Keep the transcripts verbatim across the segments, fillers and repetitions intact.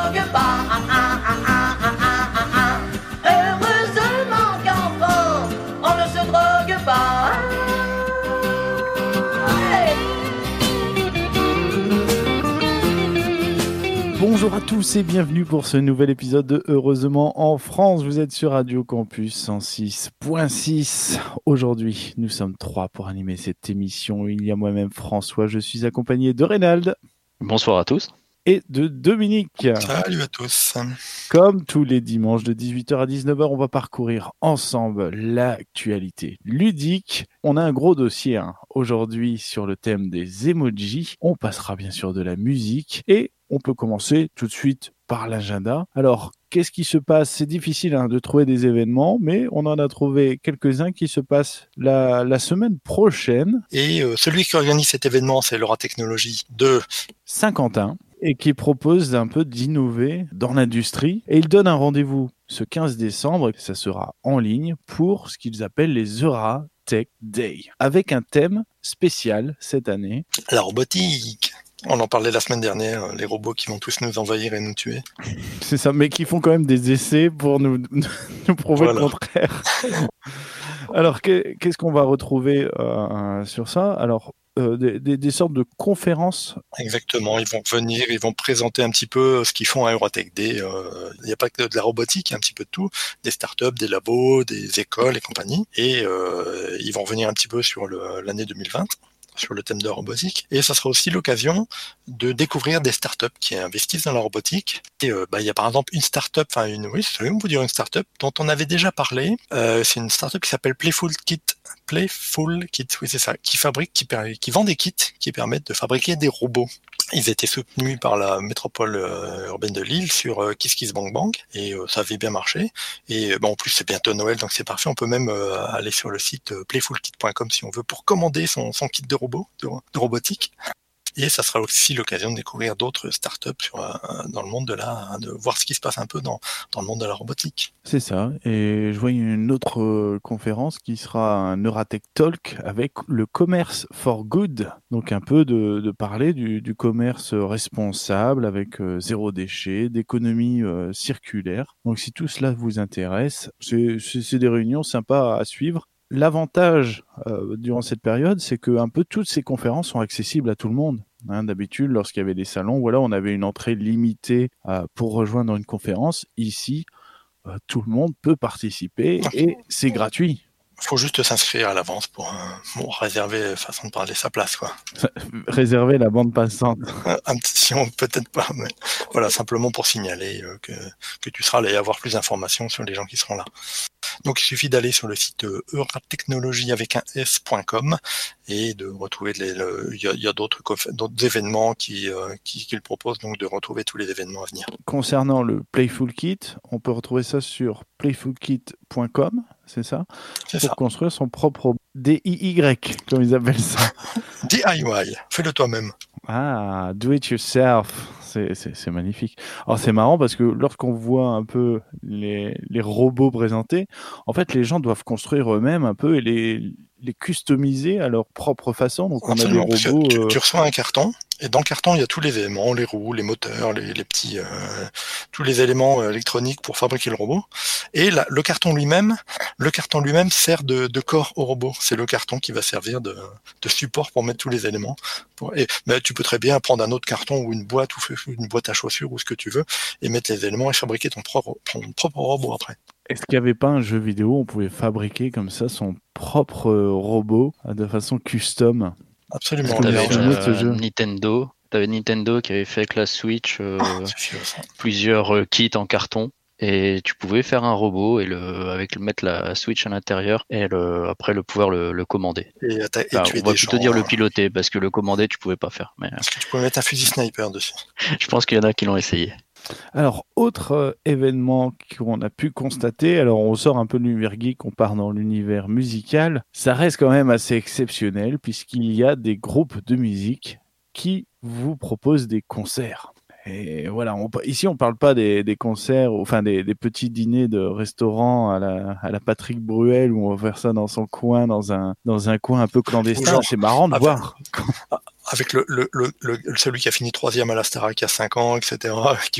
drogue pas. Ah, ah, ah, ah, ah, ah, ah, ah. Heureusement qu'en France, on ne se drogue pas. Bonjour à tous et bienvenue pour ce nouvel épisode de Heureusement en France. Vous êtes sur Radio Campus cent six point six. Aujourd'hui, nous sommes trois pour animer cette émission. Il y a moi-même François, je suis accompagné de Reynald. Bonsoir à tous. Et de Dominique. Salut à tous. Comme tous les dimanches de dix-huit heures à dix-neuf heures, on va parcourir ensemble l'actualité ludique. On a un gros dossier hein, aujourd'hui sur le thème des emojis. On passera bien sûr de la musique et on peut commencer tout de suite par l'agenda. Alors, qu'est-ce qui se passe ? C'est difficile hein, de trouver des événements, mais on en a trouvé quelques-uns qui se passent la, la semaine prochaine. Et euh, celui qui organise cet événement, c'est l'Euratechnologie de Saint-Quentin, et qui propose un peu d'innover dans l'industrie. Et il donne un rendez-vous ce quinze décembre, ça sera en ligne, pour ce qu'ils appellent les Euratech Day, avec un thème spécial cette année. La robotique. On en parlait la semaine dernière, les robots qui vont tous nous envahir et nous tuer. C'est ça, mais qui font quand même des essais pour nous, nous prouver voilà. le contraire. Alors, qu'est-ce qu'on va retrouver euh, sur ça ? Alors, euh, des, des, des sortes de conférences. Exactement, ils vont venir, ils vont présenter un petit peu ce qu'ils font à Euratech Day. Euh, il n'y a pas que de la robotique, il y a un petit peu de tout, des startups, des labos, des écoles et compagnie. Et euh, ils vont venir un petit peu sur le, l'année deux mille vingt. Sur le thème de la robotique. Et ça sera aussi l'occasion de découvrir des startups qui investissent dans la robotique. Et euh, bah, il y a par exemple une startup, enfin une, oui, je vais vous dire une startup dont on avait déjà parlé. Euh, c'est une startup qui s'appelle Playful Kit. Playful Kit, oui c'est ça, qui fabrique, qui, qui vend des kits qui permettent de fabriquer des robots. Ils étaient soutenus par la métropole euh, urbaine de Lille sur euh, Kiss Kiss Bang Bang et euh, ça avait bien marché. Et bon, en plus c'est bientôt Noël donc c'est parfait. On peut même euh, aller sur le site euh, playful kit point com si on veut pour commander son, son kit de robot, de, de robotique. Et ça sera aussi l'occasion de découvrir d'autres startups sur, euh, dans le monde de la, de voir ce qui se passe un peu dans, dans le monde de la robotique. C'est ça. Et je vois une autre euh, conférence qui sera un Euratech Talk avec le commerce for good. Donc un peu de, de parler du, du commerce responsable avec euh, zéro déchet, d'économie euh, circulaire. Donc si tout cela vous intéresse, c'est, c'est, c'est des réunions sympas à suivre. L'avantage euh, durant cette période, c'est que un peu toutes ces conférences sont accessibles à tout le monde. Hein, d'habitude, lorsqu'il y avait des salons, voilà, on avait une entrée limitée euh, pour rejoindre une conférence. Ici, euh, tout le monde peut participer et c'est gratuit. Il faut juste s'inscrire à l'avance pour, euh, pour réserver, façon de parler, sa place, quoi. Réserver la bande passante. Un petit sion, peut-être pas, mais voilà, simplement pour signaler euh, que, que tu seras là et avoir plus d'informations sur les gens qui seront là. Donc il suffit d'aller sur le site euh, euratechnologie avec un s point com et de retrouver les, le, il y a, il y a d'autres, d'autres événements qui, euh, qui, qu'ils proposent, donc de retrouver tous les événements à venir. Concernant le Playful Kit, on peut retrouver ça sur playful kit point com, c'est ça ? C'est pour ça. Construire son propre D I Y, comme ils appellent ça. D I Y, fais-le toi-même. Ah, do it yourself, c'est, c'est, c'est magnifique. Alors c'est marrant parce que lorsqu'on voit un peu les, les robots présentés, en fait les gens doivent construire eux-mêmes un peu et les, les customiser à leur propre façon. Donc Absolument, on a des robots. Tu, euh... tu reçois un carton et dans le carton il y a tous les éléments, les roues, les moteurs, les, les petits, euh, tous les éléments euh, électroniques pour fabriquer le robot. Et là, le carton lui-même, le carton lui-même sert de, de corps au robot. C'est le carton qui va servir de, de support pour mettre tous les éléments. Pour, et mais tu peux très bien prendre un autre carton ou une boîte ou une boîte à chaussures ou ce que tu veux et mettre les éléments et fabriquer ton propre, ton propre robot après. Est-ce qu'il n'y avait pas un jeu vidéo où on pouvait fabriquer comme ça son propre robot de façon custom ? Absolument. T'avais euh, Nintendo, t'avais Nintendo qui avait fait avec la Switch euh, ah, plusieurs euh, kits en carton. Et tu pouvais faire un robot et le avec le mettre la Switch à l'intérieur et le, après le pouvoir le, le commander. Et, et enfin, tuer on va des plutôt gens, dire hein. le piloter parce que le commander tu pouvais pas faire. Mais est-ce que tu pouvais mettre un fusil sniper dessus ? Je pense qu'il y en a qui l'ont essayé. Alors, autre euh, événement qu'on a pu constater, alors on sort un peu de l'univers geek, on part dans l'univers musical, ça reste quand même assez exceptionnel puisqu'il y a des groupes de musique qui vous proposent des concerts. Et voilà, on, ici on parle pas des, des concerts, enfin des, des petits dîners de restaurants à la, à la Patrick Bruel où on va faire ça dans son coin, dans un, dans un coin un peu clandestin. Genre, c'est marrant de avec, voir. avec le, le, le, le celui qui a fini troisième à la Starac il y a cinq ans, et cetera, qui,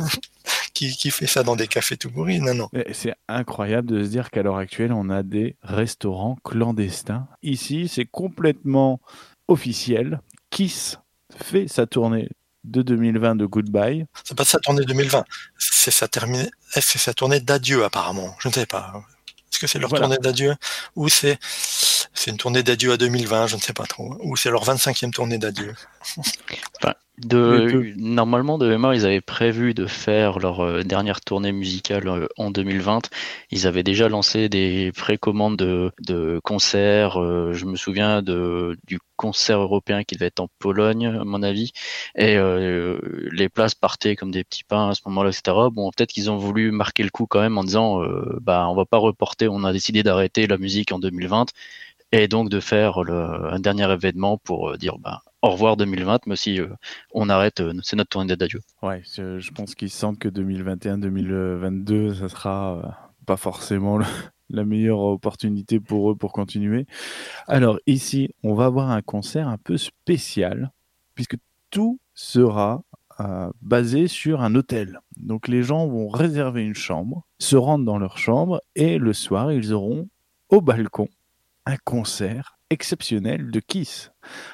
qui, qui fait ça dans des cafés tout pourris. Non, non. C'est incroyable de se dire qu'à l'heure actuelle, on a des restaurants clandestins. Ici, c'est complètement officiel. Kiss fait sa tournée de deux mille vingt de Goodbye. C'est pas sa tournée deux mille vingt, c'est sa, terminée, c'est sa tournée d'adieu apparemment. Je ne sais pas. Est-ce que c'est leur voilà. tournée d'adieu ou c'est, c'est une tournée d'adieu à deux mille vingt, je ne sais pas trop. Ou c'est leur vingt-cinquième tournée d'adieu. Enfin, de, normalement, de mémoire, ils avaient prévu de faire leur euh, dernière tournée musicale euh, en deux mille vingt. Ils avaient déjà lancé des précommandes de, de concerts. Euh, je me souviens de, du concert européen qui devait être en Pologne, à mon avis. Et euh, les places partaient comme des petits pains à ce moment-là, et cetera. Bon, peut-être qu'ils ont voulu marquer le coup quand même en disant euh, bah, on va pas reporter, on a décidé d'arrêter la musique en deux mille vingt. Et donc de faire le, un dernier événement pour euh, dire bah, au revoir deux mille vingt, mais aussi euh, on arrête, euh, c'est notre tournée d'adieu. Ouais, je, je pense qu'ils sentent que deux mille vingt et un deux mille vingt-deux, ça sera euh, pas forcément le, la meilleure opportunité pour eux pour continuer. Alors ici, on va avoir un concert un peu spécial, puisque tout sera euh, basé sur un hôtel. Donc les gens vont réserver une chambre, se rendre dans leur chambre, et le soir, ils auront au balcon un concert exceptionnel de Kiss,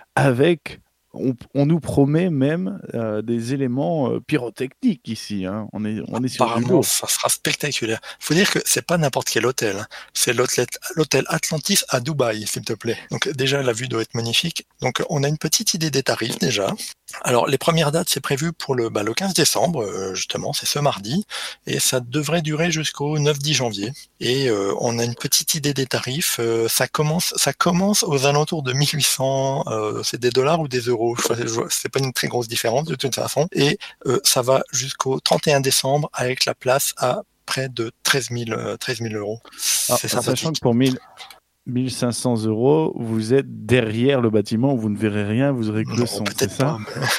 avec, on, on nous promet même euh, des éléments euh, pyrotechniques ici, hein. on est, on est sur du Apparemment, ça sera spectaculaire. Il faut dire que c'est pas n'importe quel hôtel, hein. C'est l'hôtel, l'hôtel Atlantis à Dubaï, s'il te plaît. Donc déjà, la vue doit être magnifique. Donc on a une petite idée des tarifs déjà. Alors les premières dates, c'est prévu pour le, bah, le quinze décembre, euh, justement, c'est ce mardi, et ça devrait durer jusqu'au neuf dix janvier. Et euh, on a une petite idée des tarifs. Euh, ça commence, ça commence aux alentours de mille huit cents. Euh, c'est des dollars ou des euros. C'est pas une très grosse différence de toute façon. Et euh, ça va jusqu'au trente et un décembre avec la place à près de treize mille euros. Ah, c'est sachant que pour mille mille cinq cents euros, vous êtes derrière le bâtiment, vous ne verrez rien, vous aurez que le son, c'est ça?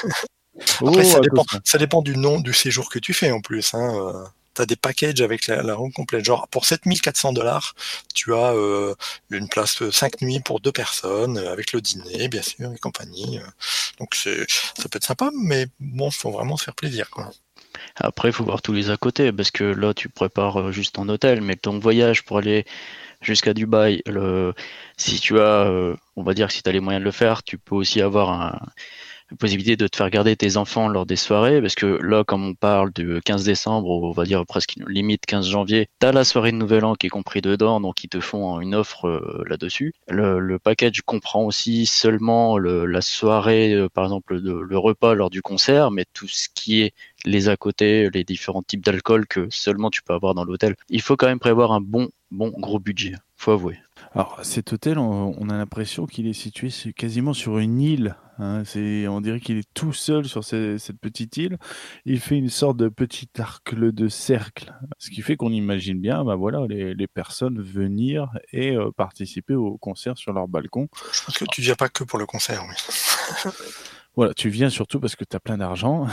Oh, après, ça dépend, ça dépend du nom du séjour que tu fais en plus. Hein. Euh, tu as des packages avec la, la room complète. Genre, pour sept mille quatre cents dollars, tu as euh, une place cinq nuits pour deux personnes, avec le dîner, bien sûr, et compagnie. Donc, c'est, ça peut être sympa, mais bon, il faut vraiment se faire plaisir, quoi. Après, il faut voir tous les à côté, parce que là, tu prépares juste ton hôtel, mais ton voyage pour aller jusqu'à Dubaï, le, si tu as, euh, on va dire que si tu as les moyens de le faire, tu peux aussi avoir un, une possibilité de te faire garder tes enfants lors des soirées, parce que là, comme on parle du quinze décembre, on va dire presque limite quinze janvier, tu as la soirée de Nouvel An qui est compris dedans, donc ils te font une offre euh, là-dessus. Le, le package comprend aussi seulement le, la soirée, euh, par exemple le, le repas lors du concert, mais tout ce qui est les à côté, les différents types d'alcool que seulement tu peux avoir dans l'hôtel. Il faut quand même prévoir un bon, bon gros budget, faut avouer. Alors cet hôtel, on, on a l'impression qu'il est situé quasiment sur une île. Hein. C'est, on dirait qu'il est tout seul sur ces, cette petite île. Il fait une sorte de petit arc de cercle, ce qui fait qu'on imagine bien, bah voilà, les, les personnes venir et euh, participer au concert sur leur balcon. Je pense que tu viens pas que pour le concert, oui. Voilà, tu viens surtout parce que tu as plein d'argent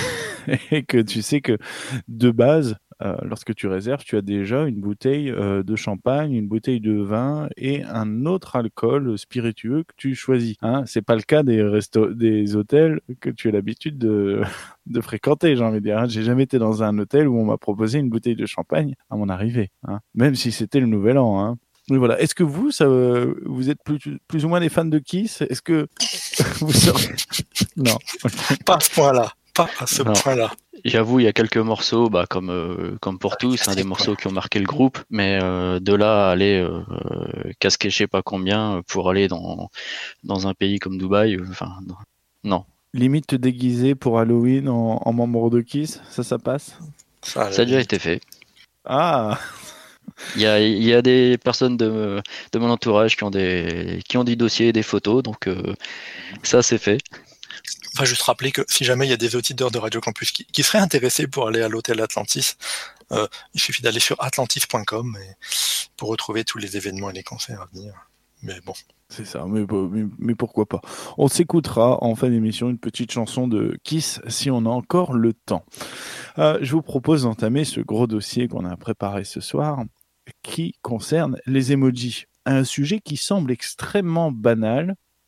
et que tu sais que de base, euh, lorsque tu réserves, tu as déjà une bouteille euh, de champagne, une bouteille de vin et un autre alcool spiritueux que tu choisis. Hein, c'est pas le cas des restos, des hôtels que tu as l'habitude de, de fréquenter, j'ai envie de dire. Hein. J'ai jamais été dans un hôtel où on m'a proposé une bouteille de champagne à mon arrivée, hein, même si c'était le Nouvel An. Hein. Oui, voilà. Est-ce que vous, ça, vous êtes plus, plus ou moins des fans de Kiss? Est-ce que vous serez... Non. Okay. Pas à ce point-là. Pas à ce non. point-là. J'avoue, il y a quelques morceaux, bah, comme, euh, comme pour ah, tous, hein, des morceaux quoi. Qui ont marqué le groupe, mais euh, de là à aller euh, casquer je sais pas combien pour aller dans, dans un pays comme Dubaï, enfin, euh, non. Limite te déguiser pour Halloween en, en membre de Kiss, ça, ça passe? Ça, ça a déjà été fait. Ah. Il y a, il y a des personnes de, de mon entourage qui ont des, qui ont des dossiers et des photos, donc euh, ça c'est fait. On va juste rappeler que si jamais il y a des auditeurs de Radio Campus qui, qui seraient intéressés pour aller à l'hôtel Atlantis, euh, il suffit d'aller sur atlantis point com et pour retrouver tous les événements et les concerts à venir. Mais bon. C'est ça, mais, mais, mais pourquoi pas. On s'écoutera en fin d'émission une petite chanson de Kiss si on a encore le temps. Euh, je vous propose d'entamer ce gros dossier qu'on a préparé ce soir qui concerne les emojis. Un sujet qui semble extrêmement banal,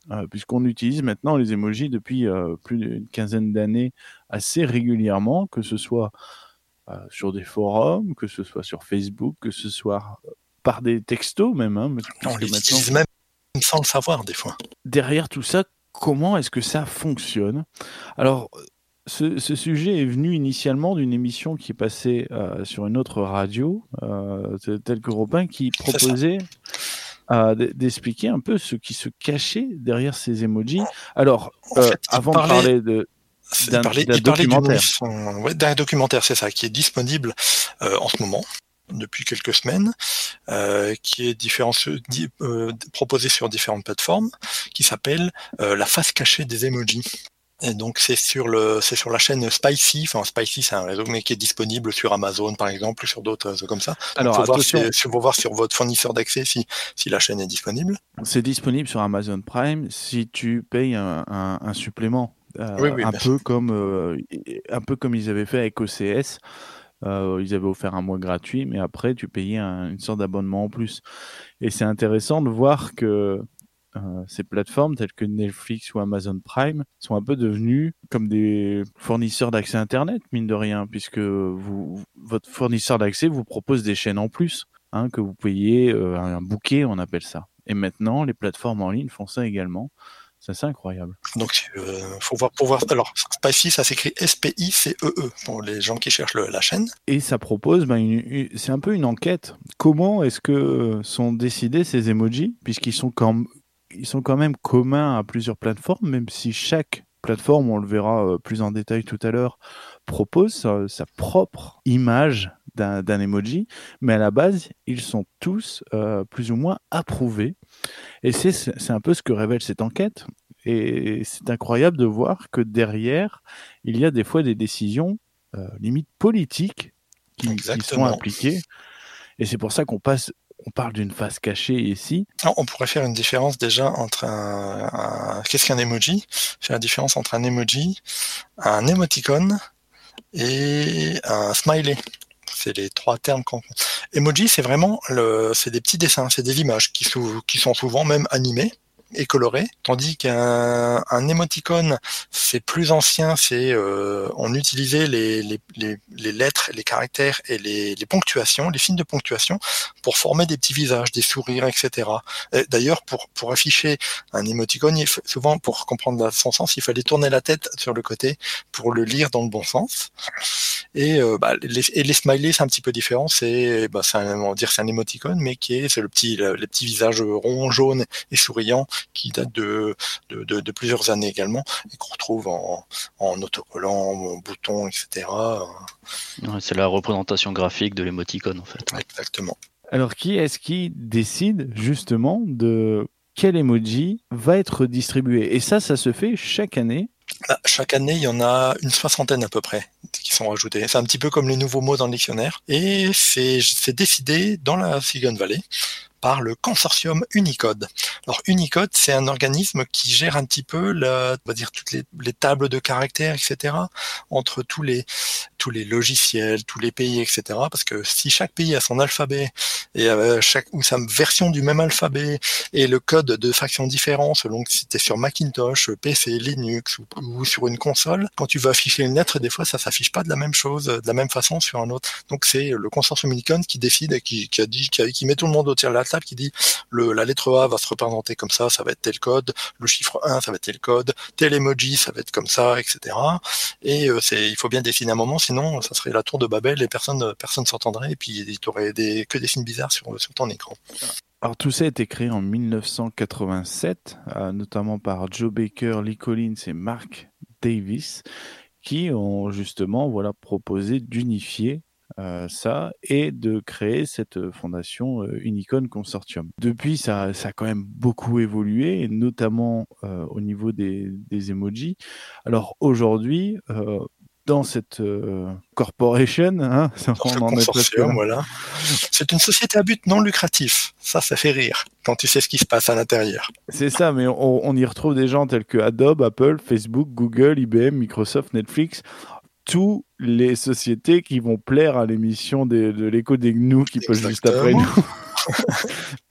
euh, puisqu'on utilise maintenant les emojis depuis euh, plus d'une quinzaine d'années assez régulièrement, que ce soit euh, sur des forums, que ce soit sur Facebook, que ce soit par des textos même. Hein, on les utilise même sans le savoir des fois. Derrière tout ça, comment est-ce que ça fonctionne ? Alors, ce, ce sujet est venu initialement d'une émission qui est passée euh, sur une autre radio, euh, telle qu'Europe un, qui proposait euh, d'expliquer un peu ce qui se cachait derrière ces emojis. Alors, en euh, fait, avant parlait... de parler de... d'un, parlait, d'un documentaire. Émission... Ouais, d'un documentaire, c'est ça, qui est disponible euh, en ce moment, depuis quelques semaines, euh, qui est différent, euh, proposé sur différentes plateformes, qui s'appelle euh, La face cachée des emojis. Et donc c'est sur le c'est sur la chaîne Spicy, enfin Spicy c'est un réseau mais qui est disponible sur Amazon par exemple ou sur d'autres réseaux comme ça. Donc, alors faut attention, voir, si, faut voir sur votre fournisseur d'accès si si la chaîne est disponible. C'est disponible sur Amazon Prime si tu payes un, un, un supplément, euh, oui, oui, un peu sûr. comme euh, un peu comme ils avaient fait avec O C S. Euh, ils avaient offert un mois gratuit, mais après tu payais un, une sorte d'abonnement en plus. Et c'est intéressant de voir que Euh, ces plateformes telles que Netflix ou Amazon Prime sont un peu devenues comme des fournisseurs d'accès Internet, mine de rien, puisque vous, votre fournisseur d'accès vous propose des chaînes en plus, hein, que vous payez euh, un bouquet, on appelle ça. Et maintenant, les plateformes en ligne font ça également. Ça, c'est incroyable. Donc, euh, faut voir, pour voir. Alors, Spicy, ça s'écrit S P I C E E pour les gens qui cherchent le, la chaîne. Et ça propose, ben, une, une, c'est un peu une enquête. Comment est-ce que sont décidés ces emojis, puisqu'ils sont quand ils sont quand même communs à plusieurs plateformes, même si chaque plateforme, on le verra plus en détail tout à l'heure, propose sa, sa propre image d'un, d'un emoji, mais à la base, ils sont tous euh, plus ou moins approuvés. Et c'est, c'est un peu ce que révèle cette enquête. Et c'est incroyable de voir que derrière, il y a des fois des décisions euh, limite politiques qui, qui sont appliquées. Et c'est pour ça qu'on passe... On parle d'une face cachée ici. On pourrait faire une différence déjà entre un... un... Qu'est-ce qu'un emoji ? Faire la différence entre un emoji, un émoticône et un smiley. C'est les trois termes qu'on... Emoji, c'est vraiment le... c'est des petits dessins, c'est des images qui, sou... qui sont souvent même animées et coloré, tandis qu'un un émoticône, c'est plus ancien, c'est euh, on utilisait les, les, les, les lettres, les caractères et les, les ponctuations, les signes de ponctuation pour former des petits visages, des sourires, et cetera. Et d'ailleurs, pour, pour afficher un émoticône, il faut, souvent pour comprendre son sens, il fallait tourner la tête sur le côté pour le lire dans le bon sens. Et, euh, bah, les, et les smileys, c'est un petit peu différent, c'est, bah, c'est un, on va dire, c'est un émoticône, mais qui est, c'est le petit, le, les petits visages ronds, jaunes et souriants qui date de, de, de, de plusieurs années également, et qu'on retrouve en, en autocollant, en bouton, et cetera. Ouais, c'est la représentation graphique de l'émoticône, en fait. Exactement. Alors, qui est-ce qui décide justement de quel emoji va être distribué ? Et ça, ça se fait chaque année. Bah, chaque année, il y en a une soixantaine à peu près qui sont rajoutés. C'est un petit peu comme les nouveaux mots dans le dictionnaire. Et c'est, c'est décidé dans la Silicon Valley par le consortium Unicode. Alors Unicode, c'est un organisme qui gère un petit peu, la, on va dire toutes les, les tables de caractères, et cetera, entre tous les tous les logiciels, tous les pays, et cetera. Parce que si chaque pays a son alphabet et euh, chaque ou sa version du même alphabet et le code de faction différent selon que si t'es sur Macintosh, P C, Linux ou, ou sur une console, quand tu vas afficher une lettre, des fois ça s'affiche pas de la même chose, de la même façon sur un autre. Donc c'est le consortium Unicode qui décide et qui, qui a dit, qui, a, qui met tout le monde autour de la table, qui dit le, la lettre A va se représenter comme ça, ça va être tel code, le chiffre un, ça va être tel code, tel emoji, ça va être comme ça, et cetera. Et euh, c'est, il faut bien décider un moment, sinon ça serait la tour de Babel et personne personne s'entendrait et puis tu aurais des, que des signes bizarres sur, sur ton écran. Alors tout ça a été créé en dix-neuf cent quatre-vingt-sept, euh, notamment par Joe Baker, Lee Collins et Mark Davis, qui ont justement voilà, proposé d'unifier Euh, ça et de créer cette fondation euh, Unicode Consortium. Depuis, ça, ça a quand même beaucoup évolué, et notamment euh, au niveau des, des emojis. Alors aujourd'hui, euh, dans cette euh, corporation, hein, dans ce consortium, voilà. C'est une société à but non lucratif. Ça, ça fait rire quand tu sais ce qui se passe à l'intérieur. C'est ça, mais on, on y retrouve des gens tels que Adobe, Apple, Facebook, Google, I B M, Microsoft, Netflix. Toutes les sociétés qui vont plaire à l'émission des, de l'écho des gnous qui peut juste après nous.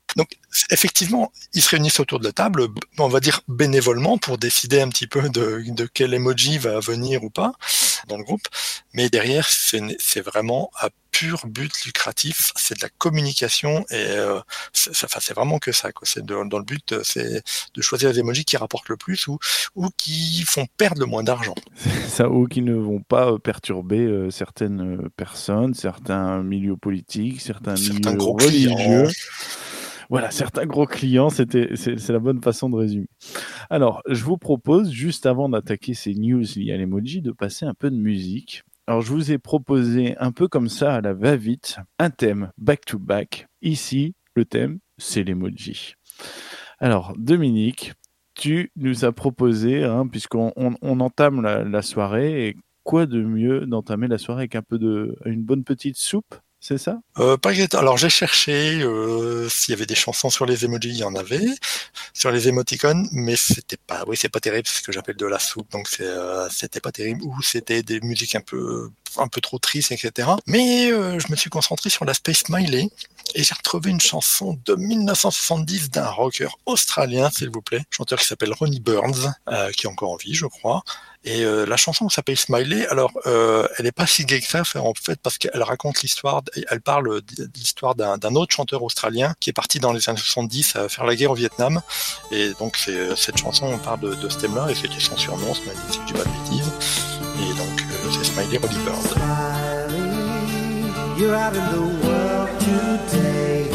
Donc, effectivement, ils se réunissent autour de la table, on va dire bénévolement, pour décider un petit peu de, de quel emoji va venir ou pas dans le groupe. Mais derrière, c'est, c'est vraiment à pur but lucratif, c'est de la communication et euh, c'est, enfin, c'est vraiment que ça, quoi. C'est de, dans le but, c'est de choisir les emojis qui rapportent le plus ou, ou qui font perdre le moins d'argent. C'est ça, ou qui ne vont pas perturber euh, certaines personnes, certains milieux politiques, certains, certains milieux gros religieux. Clients. Voilà, certains gros clients, c'était, c'est, c'est la bonne façon de résumer. Alors, je vous propose, juste avant d'attaquer ces news liées à l'emoji, de passer un peu de musique. Alors, je vous ai proposé, un peu comme ça, à la va-vite, un thème back-to-back. Ici, le thème, c'est l'emoji. Alors, Dominique, tu nous as proposé, hein, puisqu'on on, on entame la, la soirée, et quoi de mieux d'entamer la soirée avec un peu de, une bonne petite soupe? C'est ça? Euh, pas exactement. Alors j'ai cherché euh, s'il y avait des chansons sur les emojis, il y en avait, sur les émoticônes, mais c'était pas, oui c'est pas terrible, c'est ce que j'appelle de la soupe, donc c'est, euh, c'était pas terrible, ou c'était des musiques un peu, un peu trop tristes, et cetera. Mais euh, je me suis concentré sur l'aspect smiley. Et j'ai retrouvé une chanson de dix-neuf cent soixante-dix d'un rocker australien, s'il vous plaît, chanteur qui s'appelle Ronnie Burns, euh, qui est encore en vie, je crois. Et euh, la chanson s'appelle Smiley. Alors, euh, elle est pas si gaie que ça, en fait, parce qu'elle raconte l'histoire, elle parle de l'histoire d'un, d'un autre chanteur australien qui est parti dans les années soixante-dix à faire la guerre au Vietnam. Et donc, c'est, cette chanson, on parle de, de ce thème-là, et c'était son surnom, Smiley, si je dis pas de bêtises. Et donc, euh, c'est Smiley Ronnie Burns. You're out in the world today.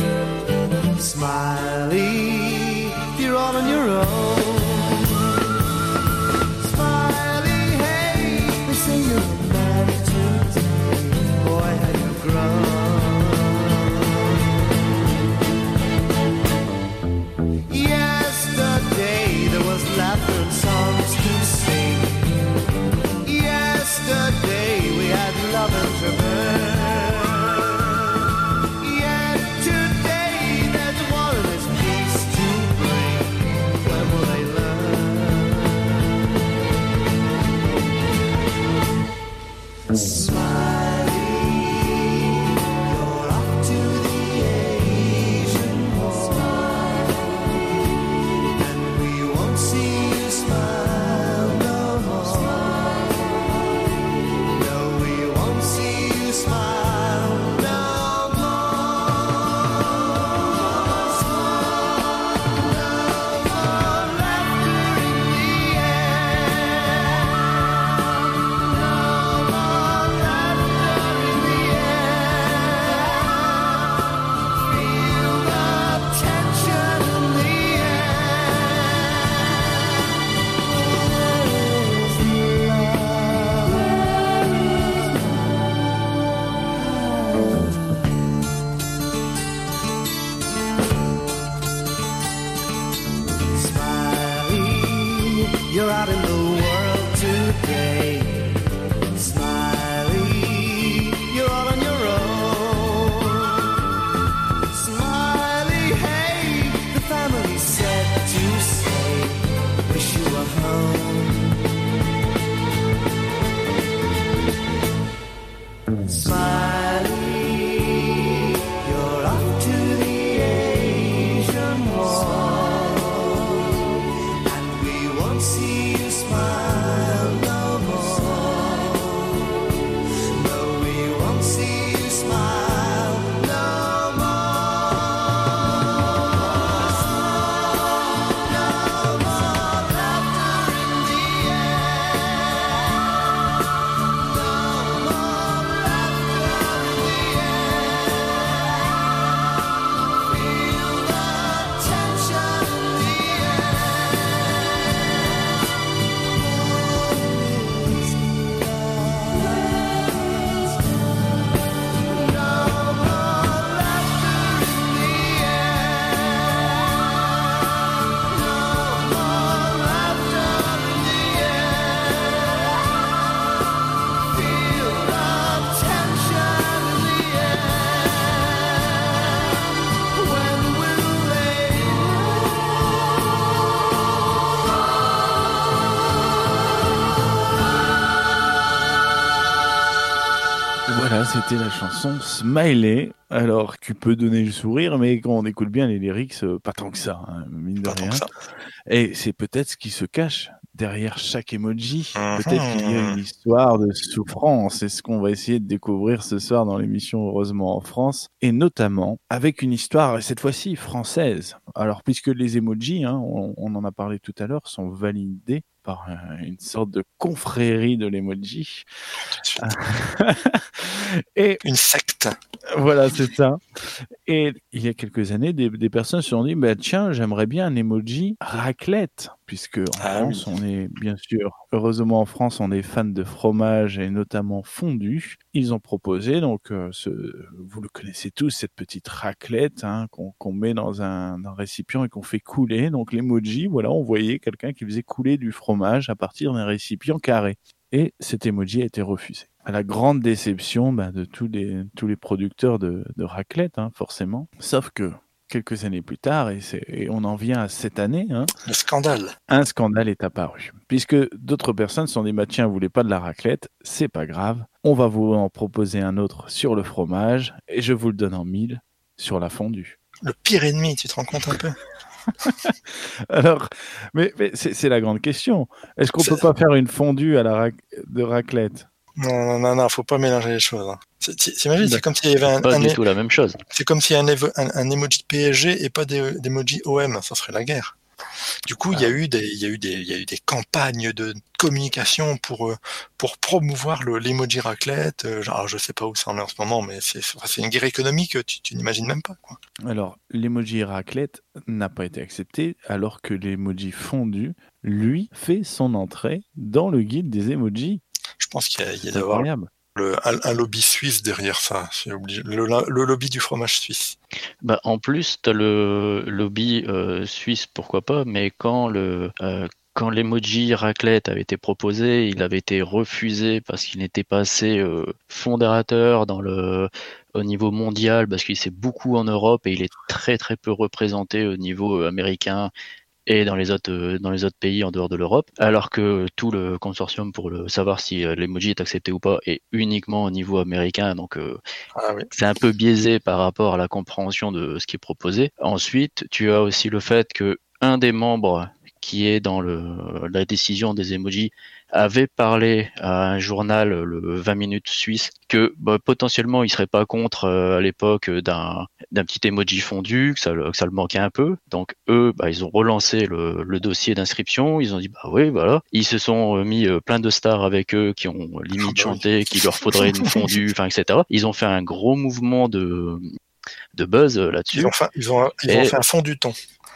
Smiley, you're all on your own. Smiley, hey, they say you're a man today. Boy, have you grown. Yesterday there was laughter and songs to sing. Yesterday we had love and traverse. Smile. c'était la chanson Smiley. Alors, tu peux donner le sourire, mais quand on écoute bien les lyrics, euh, pas tant que ça, hein, mine de Pas tant rien. que ça. Et c'est peut-être ce qui se cache derrière chaque emoji. Mhm. Peut-être qu'il y a une histoire de souffrance. C'est ce qu'on va essayer de découvrir ce soir dans l'émission Heureusement en France. Et notamment avec une histoire, cette fois-ci, française. Alors, puisque les emojis, hein, on, on en a parlé tout à l'heure, sont validés par euh, une sorte de confrérie de l'emoji. Tout de suite. Et Une secte. voilà, c'est ça. Et il y a quelques années, des, des personnes se sont dit, bah, tiens, j'aimerais bien un emoji raclette, puisque en Ah France, oui. on est bien sûr, heureusement en France, on est fan de fromage et notamment fondu. Ils ont proposé, donc, euh, ce, vous le connaissez tous, cette petite raclette hein, qu'on qu'on met dans un, un récipient et qu'on fait couler. Donc l'emoji, voilà, on voyait quelqu'un qui faisait couler du fromage à partir d'un récipient carré. Et cet emoji a été refusé. À la grande déception bah, de tous les, tous les producteurs de, de raclette, hein, forcément. Sauf que quelques années plus tard, et, c'est, et on en vient à cette année, hein, Le scandale. un scandale est apparu. Puisque d'autres personnes se sont dit, bah, tiens, vous voulez pas de la raclette, c'est pas grave, on va vous en proposer un autre sur le fromage, et je vous le donne en mille sur la fondue. Le pire ennemi, tu te rends compte un peu? Alors, mais, mais c'est, c'est la grande question. Est-ce qu'on C'est- peut pas faire une fondue à la rac- de raclette? Non, non, non, non, faut pas mélanger les choses. hein. C'est- ti- T'imagines, c'est comme s'il y avait un, Pas un, du é- tout la même chose. c'est comme s'il y a un, évo- un, un emoji de P S G et pas des- d'emoji O M, ça serait la guerre. Du coup, il y a eu des, il y a eu des, il y a eu des campagnes de communication pour euh, pour promouvoir le l'emoji raclette. euh, Genre, je sais pas où ça en est en ce moment, mais c'est enfin, c'est une guerre économique que tu, tu n'imagines même pas, quoi. Alors, l'emoji raclette n'a pas été accepté, alors que l'emoji fondu, lui, fait son entrée dans le guide des emojis. Je pense qu'il y a, il y a C'est d'avoir incroyable. le, un, un lobby suisse derrière ça. C'est obligé. Le, le lobby du fromage suisse. Bah, en plus, tu as le lobby euh, suisse, pourquoi pas, mais quand le euh, quand l'emoji raclette avait été proposé, il avait été refusé parce qu'il n'était pas assez euh, fondateur dans le au niveau mondial, parce qu'il s'est beaucoup en Europe et il est très très peu représenté au niveau euh, américain et dans les autres euh, dans les autres pays en dehors de l'Europe, alors que tout le consortium pour le savoir si euh, l'emoji est accepté ou pas est uniquement au niveau américain, donc euh, Ah oui. c'est un peu biaisé par rapport à la compréhension de ce qui est proposé. Ensuite, tu as aussi le fait que un des membres qui est dans le, la décision des emojis avait parlé à un journal, le vingt minutes suisse, que bah, potentiellement il serait pas contre euh, à l'époque d'un, d'un petit emoji fondu, que ça, le- que ça le manquait un peu. Donc eux, bah, ils ont relancé le, le dossier d'inscription. Ils ont dit bah oui, voilà. Ils se sont euh, mis euh, plein de stars avec eux qui ont limite Ah bah oui. chanté qu'il leur faudrait une fondue, enfin et cetera. Ils ont fait un gros mouvement de de buzz euh, Ils là-dessus. ont fait, ils ont, ils ont Et- fait un fond du ton.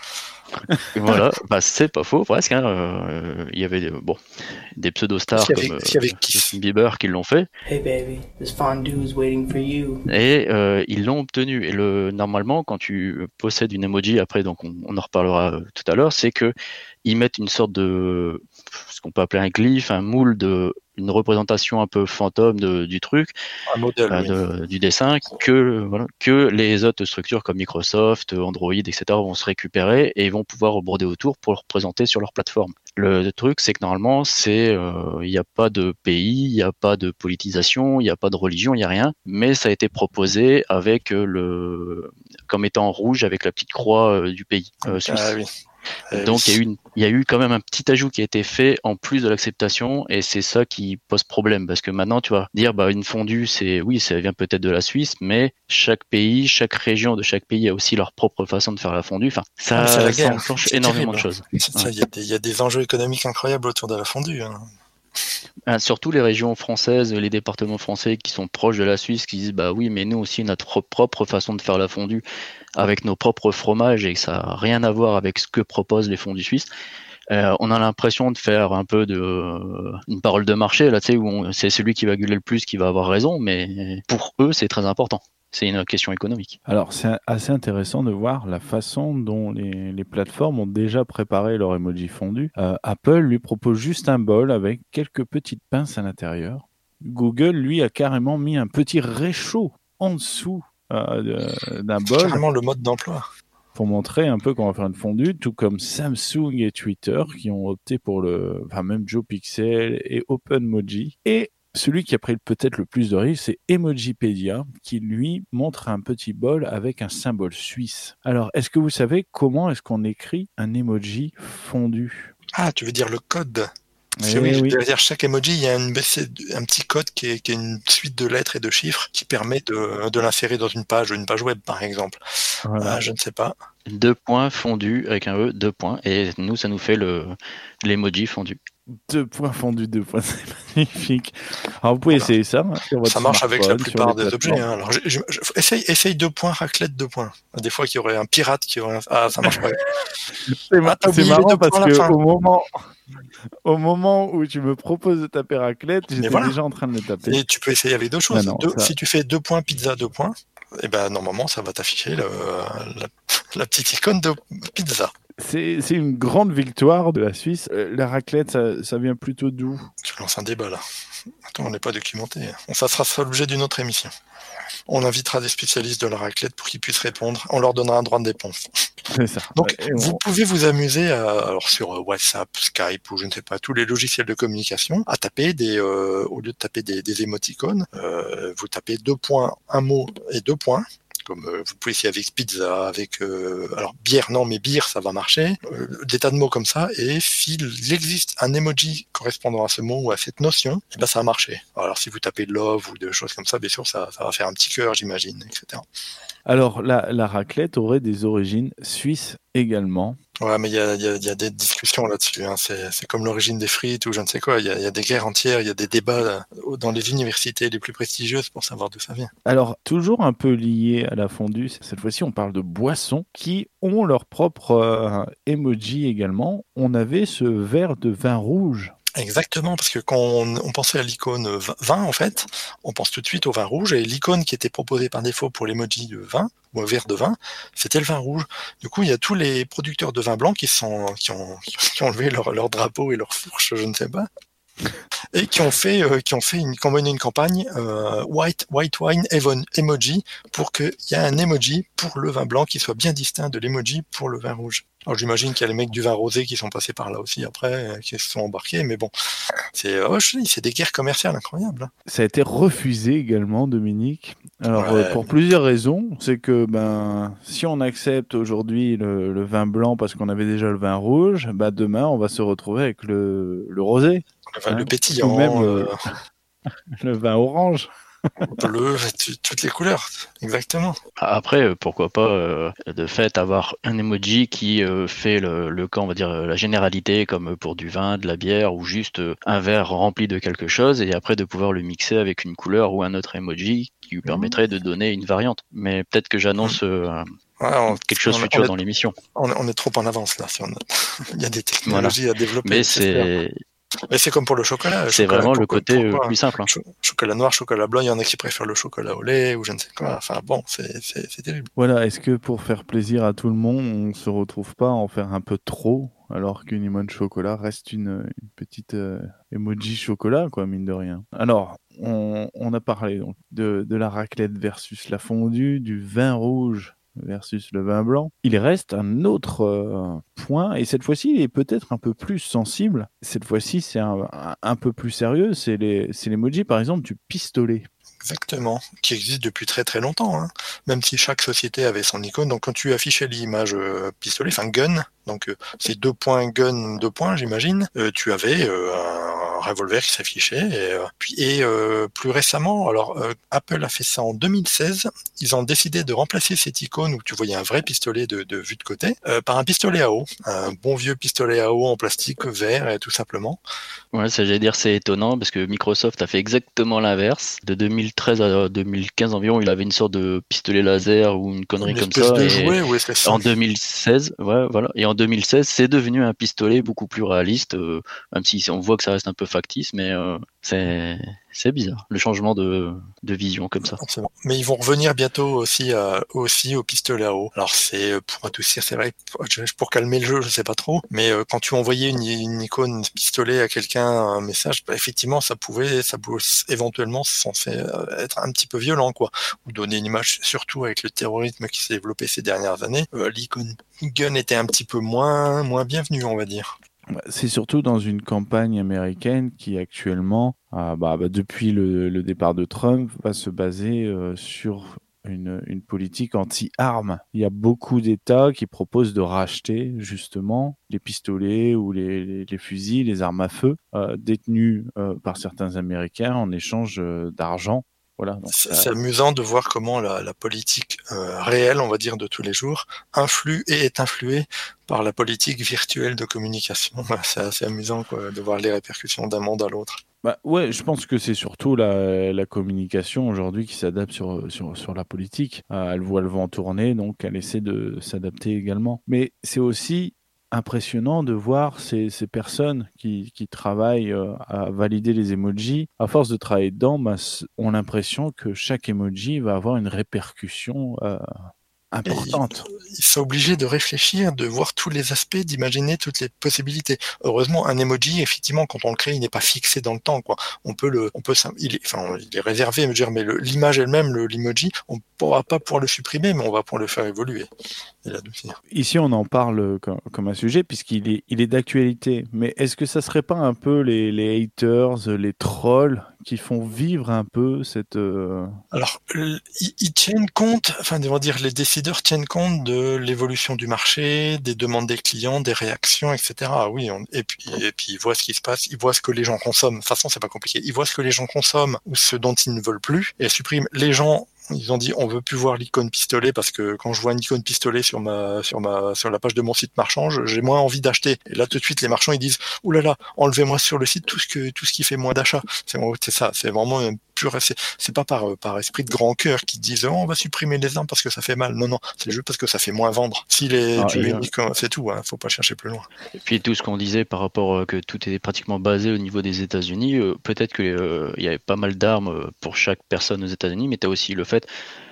Voilà, bah c'est pas faux presque. Hein. Euh, Il y avait des, bon des pseudo-stars S'il y avait- comme s'il y avait euh, Kiss. Justin Bieber qui l'ont fait. Hey baby, this fondue is waiting for you. Et euh, ils l'ont obtenu. Et le normalement, quand tu possèdes une emoji, après, donc on, on en reparlera euh, tout à l'heure, c'est que ils mettent une sorte de ce qu'on peut appeler un glyphe, un moule de une représentation un peu fantôme de, du truc, Un modèle, euh, oui. de- du dessin, que voilà, que les autres structures comme Microsoft, Android, et cetera vont se récupérer et vont pouvoir reborder autour pour le représenter sur leur plateforme. Le truc, c'est que normalement, c'est euh, il n'y a pas de pays, il n'y a pas de politisation, il n'y a pas de religion, il n'y a rien, mais ça a été proposé avec euh, le comme étant rouge avec la petite croix euh, du pays euh, suisse. Ah oui. Euh, Donc il y a oui. eu une- il y a eu quand même un petit ajout qui a été fait en plus de l'acceptation et c'est ça qui pose problème parce que maintenant tu vas dire bah une fondue c'est oui ça vient peut-être de la Suisse mais chaque pays chaque région de chaque pays a aussi leur propre façon de faire la fondue enfin Ah, mais c'est ça, la ça guerre. enclenche C'est énormément terrible. de choses. C'est ça, il y a des- il y a des enjeux économiques incroyables autour de la fondue. hein. Ah, surtout les régions françaises, les départements français qui sont proches de la Suisse, qui disent bah oui, mais nous aussi notre propre façon de faire la fondue avec nos propres fromages et que ça n'a rien à voir avec ce que proposent les fondues suisses. Euh, on a l'impression de faire un peu de euh, une parole de marché là, tu sais, où on- c'est celui qui va gueuler le plus qui va avoir raison, mais pour eux c'est très important. C'est une question économique. Alors, c'est assez intéressant de voir la façon dont les, les plateformes ont déjà préparé leur emoji fondu. Euh, Apple lui propose juste un bol avec quelques petites pinces à l'intérieur. Google, lui, a carrément mis un petit réchaud en dessous euh, de- d'un C'est bol carrément le mode d'emploi. pour montrer un peu comment faire une fondue, tout comme Samsung et Twitter qui ont opté pour le, enfin même Joe Pixel et OpenMoji. Et Celui qui a pris peut-être le plus de risques, c'est Emojipedia, qui lui montre un petit bol avec un symbole suisse. Alors, est-ce que vous savez comment est-ce qu'on écrit un emoji fondu ? Ah, tu veux dire le code ? Parce que Eh oui, oui. derrière chaque emoji, il y a une, c'est un petit code qui est, qui est une suite de lettres et de chiffres qui permet de, de l'insérer dans une page, une page web par exemple. Voilà. Ah, je ne sais pas. Deux points fondus avec un E, deux points. Et nous, ça nous fait le l'emoji fondu. Deux points fondus, deux points, c'est magnifique. Alors, vous pouvez Voilà. essayer ça. hein, sur votre Ça marche avec la smartphone, sur plupart les des objets. plateformes. Hein. Alors, je, je, je- essaye, essaye deux points, raclette deux points. Des fois, qu'il y aurait un pirate qui aurait un... Ah, ça marche pas. C'est, ma- Ah, t'as c'est oublié les marrant deux parce points à la que fin. au moment, au moment où tu me proposes de taper raclette, j'étais voilà. déjà en train de le taper. Et tu peux essayer avec deux choses. Non, non, Deux- ça- Si tu fais deux points pizza, deux points, et ben normalement, ça va t'afficher le- la, la petite icône de pizza. C'est, c'est une grande victoire de la Suisse. Euh, la raclette, ça, ça vient plutôt d'où ? Tu lances un débat là. Attends, on n'est pas documenté. Ça sera l'objet d'une autre émission. On invitera des spécialistes de la raclette pour qu'ils puissent répondre. On leur donnera un droit de réponse. C'est ça. Donc, Et on- vous pouvez vous amuser à, alors sur euh, WhatsApp, Skype ou je ne sais pas, tous les logiciels de communication, à taper des, euh, au lieu de taper des, des émoticônes, euh, vous tapez deux points, un mot et deux points. Comme euh, vous pouvez essayer avec pizza, avec euh, alors bière non mais bière ça va marcher, euh, des tas de mots comme ça et s'il existe un emoji correspondant à ce mot ou à cette notion, et ben ça va marcher. Alors si vous tapez love ou des choses comme ça, bien sûr ça, ça va faire un petit cœur j'imagine, et cetera. Alors, la, la raclette aurait des origines suisses également. Ouais, mais il y a, il y, a, il y a des discussions là-dessus. Hein. C'est, c'est comme l'origine des frites ou je ne sais quoi. Il y a, il y a des guerres entières, il y a des débats là, dans les universités les plus prestigieuses pour savoir d'où ça vient. Alors, toujours un peu lié à la fondue, cette fois-ci, on parle de boissons qui ont leur propre euh, emoji également. On avait ce verre de vin rouge. Exactement, parce que quand on, on pensait à l'icône vin, en fait, on pense tout de suite au vin rouge, et l'icône qui était proposée par défaut pour l'emoji de vin, ou un verre de vin, c'était le vin rouge. Du coup, il y a tous les producteurs de vin blanc qui, sont, qui, ont, qui ont levé leur, leur drapeau et leur fourche, je ne sais pas, et qui ont fait, euh, qui ont fait une, qui ont mené une campagne euh, White, White Wine Evon, Emoji, pour qu'il y ait un emoji pour le vin blanc qui soit bien distinct de l'emoji pour le vin rouge. Alors j'imagine qu'il y a les mecs du vin rosé qui sont passés par là aussi après, euh, qui se sont embarqués, mais bon, c'est, oh, je dis, c'est des guerres commerciales incroyables. Hein. Ça a été refusé également, Dominique. Alors, Ouais. euh, pour plusieurs raisons. C'est que ben, si on accepte aujourd'hui le, le vin blanc parce qu'on avait déjà le vin rouge, ben, demain, on va se retrouver avec le, le rosé, Enfin, Hein, le pétillant, ou même, euh, le vin orange. bleu, t- toutes les couleurs, exactement. Après, euh, pourquoi pas, euh, de fait, avoir un emoji qui euh, fait le, le cas, on va dire, euh, la généralité, comme pour du vin, de la bière, ou juste euh, un verre rempli de quelque chose, et après de pouvoir le mixer avec une couleur ou un autre emoji qui lui permettrait de donner une variante. Mais peut-être que j'annonce euh, Ouais, on- quelque chose on- futur on est, dans l'émission. on, est- on est trop en avance là. Si on a... Il y a des technologies à développer. Mais j'espère. c'est Mais c'est comme pour le chocolat. Le c'est chocolat, vraiment le pourquoi- côté euh, pourquoi plus simple. hein. Cho- chocolat noir, chocolat blanc, il y en a qui préfèrent le chocolat au lait ou je ne sais quoi. Enfin bon, c'est, c'est, c'est terrible. Voilà, est-ce que pour faire plaisir à tout le monde, on se retrouve pas à en faire un peu trop, alors qu'une emoji chocolat reste une, une petite euh, emoji chocolat, quoi, mine de rien. Alors, on, on a parlé donc de, de la raclette versus la fondue, du vin rouge versus le vin blanc. Il reste un autre euh, point, et cette fois-ci, il est peut-être un peu plus sensible. Cette fois-ci, c'est un, un, un peu plus sérieux. C'est les, c'est l'emoji, par exemple, du pistolet. Exactement, qui existe depuis très très longtemps, hein. Même si chaque société avait son icône. Donc quand tu affichais l'image euh, pistolet, enfin gun, donc euh, c'est deux points gun, deux points j'imagine, euh, tu avais euh, un revolver qui s'affichait. Et, euh, puis, et euh, plus récemment, alors euh, Apple a fait ça en deux mille seize, ils ont décidé de remplacer cette icône où tu voyais un vrai pistolet de, de vue de côté euh, par un pistolet à eau, un bon vieux pistolet à eau en plastique vert et tout simplement. Ouais, ça j'allais dire c'est étonnant parce que Microsoft a fait exactement l'inverse. De deux mille treize à deux mille quinze environ, il avait une sorte de pistolet laser ou une connerie Une comme espèce ça. de et jouet ou est-ce que c'est en deux mille seize, ouais, voilà. Et en deux mille seize, c'est devenu un pistolet beaucoup plus réaliste, euh, même si on voit que ça reste un peu factice, mais euh, c'est c'est bizarre le changement de de vision comme ça. Absolument. Mais ils vont revenir bientôt aussi, à, aussi au pistolet à eau. Alors c'est euh, pour adoucir, c'est vrai, pour, pour calmer le jeu, je sais pas trop. Mais euh, quand tu envoyais une, une icône pistolet à quelqu'un, un message, bah, effectivement, ça pouvait, ça pouvait éventuellement censé être un petit peu violent, quoi, ou donner une image. Surtout avec le terrorisme qui s'est développé ces dernières années, euh, l'icône gun était un petit peu moins, moins bienvenue, on va dire. C'est surtout dans une campagne américaine qui actuellement ah, bah, bah, depuis le, le départ de Trump, va se baser euh, sur une, une politique anti-armes. Il y a beaucoup d'États qui proposent de racheter justement les pistolets ou les, les, les fusils, les armes à feu euh, détenus euh, par certains Américains en échange euh, d'argent. Voilà, donc C'est ça... c'est amusant de voir comment la, la politique euh, réelle, on va dire, de tous les jours, influe et est influée par la politique virtuelle de communication. C'est assez amusant quoi, de voir les répercussions d'un monde à l'autre. Bah, ouais, je pense que c'est surtout la, la communication aujourd'hui qui s'adapte sur, sur, sur la politique. Euh, elle voit le vent tourner, donc elle essaie de s'adapter également. Mais c'est aussi impressionnant de voir ces, ces personnes qui, qui travaillent euh, à valider les emojis. À force de travailler dedans, bah, ont l'impression que chaque emoji va avoir une répercussion euh, importante. Ils sont obligés de réfléchir, de voir tous les aspects, d'imaginer toutes les possibilités. Heureusement, un emoji, effectivement, quand on le crée, il n'est pas fixé dans le temps, quoi. On peut le, on peut, il est, enfin, il est réservé, je veux dire, mais le, l'image elle-même, le, l'emoji, on pourra pas pouvoir le supprimer, mais on va pouvoir le faire évoluer et l'adoucir. Ici, on en parle comme, comme un sujet puisqu'il est, il est d'actualité. Mais est-ce que ça serait pas un peu les, les haters, les trolls qui font vivre un peu cette... Euh... Alors, ils, ils tiennent compte, enfin, on va dire, les décideurs tiennent compte de l'évolution du marché, des demandes des clients, des réactions, et cetera. Oui, on, et puis, et puis ils voient ce qui se passe, ils voient ce que les gens consomment. De toute façon, c'est pas compliqué. Ils voient ce que les gens consomment ou ce dont ils ne veulent plus et suppriment les gens. Ils ont dit on veut plus voir l'icône pistolet parce que quand je vois une icône pistolet sur ma sur ma sur la page de mon site marchand, j'ai moins envie d'acheter. Et là tout de suite les marchands ils disent ouh là là, enlevez-moi sur le site tout ce que tout ce qui fait moins d'achats. C'est c'est ça, c'est vraiment un pur c'est, c'est pas par par esprit de grand cœur qu'ils disent oh, on va supprimer les armes parce que ça fait mal. Non non, c'est juste parce que ça fait moins vendre. Si les ah, tu et, uniques, euh... c'est tout, hein, faut pas chercher plus loin. Et puis tout ce qu'on disait par rapport euh, que tout est pratiquement basé au niveau des États-Unis, euh, peut-être que euh, il y avait pas mal d'armes pour chaque personne aux États-Unis, mais tu as aussi le fait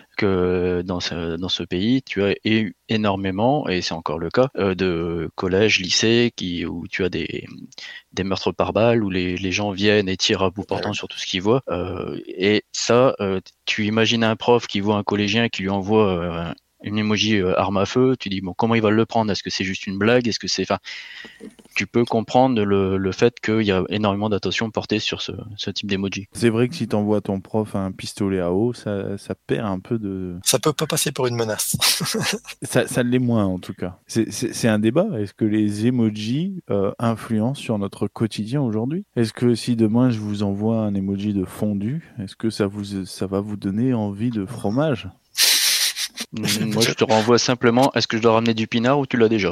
que dans ce, dans ce pays, tu as eu énormément, et c'est encore le cas, euh, de collèges, lycées, qui, où tu as des, des meurtres par balle, où les, les gens viennent et tirent à bout portant ouais. sur tout ce qu'ils voient. Euh, et ça, euh, tu imagines un prof qui voit un collégien qui lui envoie euh, une emoji euh, arme à feu, tu dis bon comment il va le prendre, est-ce que c'est juste une blague, est-ce que c'est, enfin, tu peux comprendre le, le fait qu'il y a énormément d'attention portée sur ce, ce type d'emoji. C'est vrai que si t'envoies ton prof un pistolet à eau, ça, ça perd un peu de... Ça peut pas passer pour une menace. ça, ça l'est moins en tout cas. C'est, c'est, c'est un débat. Est-ce que les emojis euh, influencent sur notre quotidien aujourd'hui ? Est-ce que si demain je vous envoie un emoji de fondu, est-ce que ça, vous, ça va vous donner envie de fromage ? Moi, je te renvoie simplement, est-ce que je dois ramener du pinard ou tu l'as déjà ?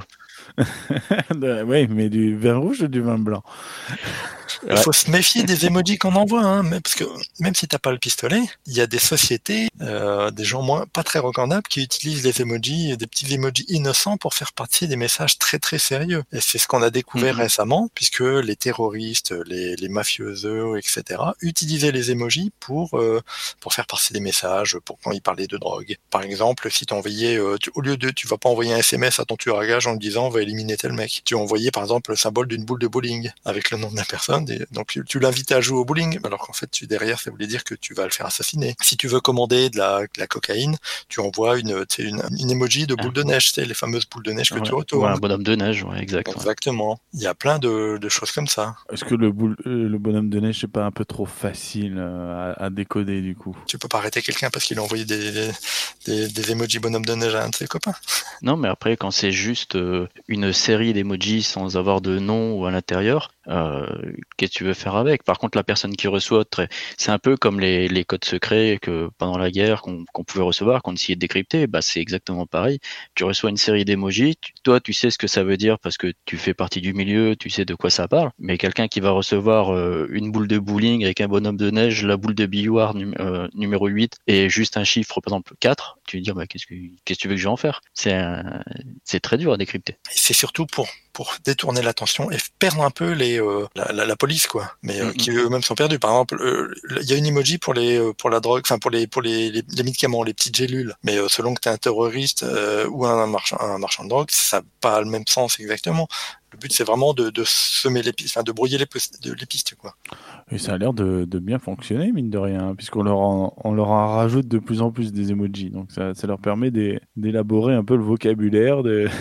Oui, mais du vin rouge ou du vin blanc ? Il faut se méfier des emojis qu'on envoie, hein, parce que même si t'as pas le pistolet, il y a des sociétés, euh, des gens moins pas très recommandables qui utilisent les emojis, des petits emojis innocents pour faire passer des messages très très sérieux. Et c'est ce qu'on a découvert mmh. récemment, puisque les terroristes, les, les mafieux, et cetera, utilisaient les emojis pour euh, pour faire passer des messages, pour quand ils parlaient de drogue. Par exemple, si t'envoyais, euh, tu, au lieu de, tu vas pas envoyer un S M S à ton tueur à gage en lui disant on va éliminer tel mec. Tu envoyais par exemple le symbole d'une boule de bowling avec le nom de la personne. Donc tu, tu l'invitais à jouer au bowling, alors qu'en fait tu, derrière ça voulait dire que tu vas le faire assassiner. Si tu veux commander de la, de la cocaïne, tu envoies une, une, une emoji de boule de neige, c'est les fameuses boules de neige que ouais, tu retournes. Ouais, un bonhomme de neige, ouais, exact. Exactement. Ouais. Il y a plein de, de choses comme ça. Est-ce que le, boule, le bonhomme de neige c'est pas un peu trop facile à, à décoder du coup ? Tu peux pas arrêter quelqu'un parce qu'il a envoyé des, des, des emojis bonhomme de neige à un de ses copains. Non, mais après quand c'est juste euh, une série d'emojis sans avoir de nom ou à l'intérieur, euh, qu'est-ce que tu veux faire avec ? Par contre, la personne qui reçoit, très... c'est un peu comme les, les codes secrets que pendant la guerre qu'on, qu'on pouvait recevoir, qu'on essayait de décrypter. Bah, c'est exactement pareil. Tu reçois une série d'emojis, tu, toi, tu sais ce que ça veut dire parce que tu fais partie du milieu, tu sais de quoi ça parle. Mais quelqu'un qui va recevoir euh, une boule de bowling avec un bonhomme de neige, la boule de billard num- euh, numéro huit et juste un chiffre, par exemple quatre, tu vas dire bah, qu'est-ce que qu'est-ce que tu veux que je vais en faire ? C'est un... c'est très dur à décrypter. Et c'est surtout pour pour détourner l'attention et perdre un peu les euh, la, la, la police quoi, mais euh, mm-hmm. qui eux-mêmes sont perdus. Par exemple, il euh, y a une emoji pour les euh, pour la drogue, enfin pour les pour les, les, les médicaments, les petites gélules. Mais euh, selon que t'es un terroriste euh, ou un marchand un marchand de drogue, ça n'a pas le même sens exactement. Le but c'est vraiment de, de semer les pistes, enfin de brouiller les, de, les pistes quoi. Et ça a l'air de, de bien fonctionner mine de rien, puisqu'on leur en, on leur en rajoute de plus en plus des emojis. Donc ça, ça leur permet d'é, d'élaborer un peu le vocabulaire de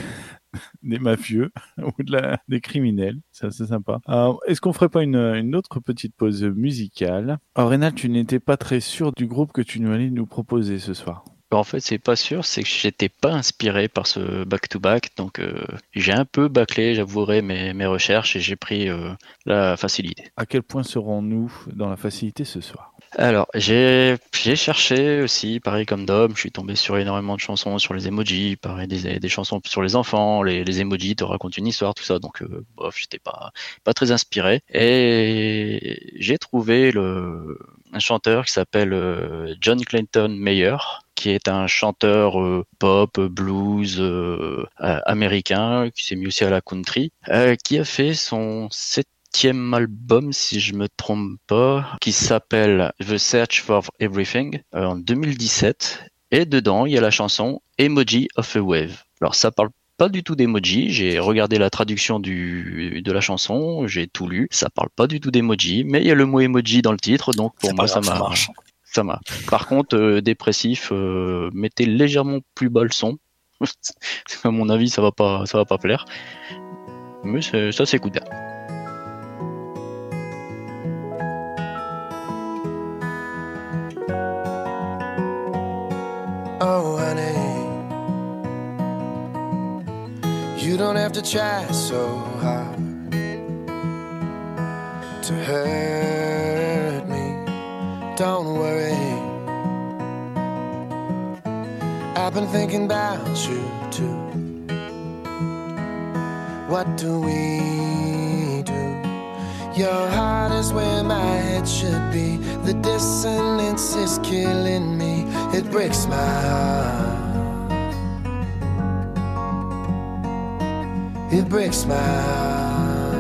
des mafieux ou de la... des criminels. C'est assez sympa. Alors, est-ce qu'on ferait pas une, une autre petite pause musicale? Alors, Rénal, tu n'étais pas très sûr du groupe que tu allais nous proposer ce soir. En fait, c'est pas sûr, c'est que j'étais pas inspiré par ce back-to-back, donc euh, j'ai un peu bâclé, j'avouerai, mes, mes recherches et j'ai pris euh, la facilité. À quel point serons-nous dans la facilité ce soir? Alors, j'ai j'ai cherché aussi, pareil comme Dom, je suis tombé sur énormément de chansons sur les emojis, pareil des, des chansons sur les enfants, les, les emojis te racontent une histoire, tout ça, donc euh, bof, j'étais pas pas très inspiré. Et j'ai trouvé le un chanteur qui s'appelle euh, John Clayton Mayer, qui est un chanteur euh, pop, blues euh, euh, américain, qui s'est mis aussi à la country, euh, qui a fait son septième album, si je me trompe pas, qui s'appelle The Search for Everything, euh, en deux mille dix-sept. Et dedans, il y a la chanson Emoji of a Wave. Alors ça parle pas du tout d'emoji, j'ai regardé la traduction du, de la chanson, j'ai tout lu, ça parle pas du tout d'emoji, mais il y a le mot emoji dans le titre, donc pour C'est moi pas ça grave, ça m'a... marche. Ça m'a. Par contre, euh, dépressif, euh, mettez légèrement plus bas le son. À mon avis, ça va pas, ça va pas plaire. Mais c'est- ça s'écoute bien. Oh, honey, you don't have to try so hard to hurt me. Don't worry, I've been thinking about you too. What do we do? Your heart is where my head should be. The dissonance is killing me. It breaks my heart. It breaks my heart.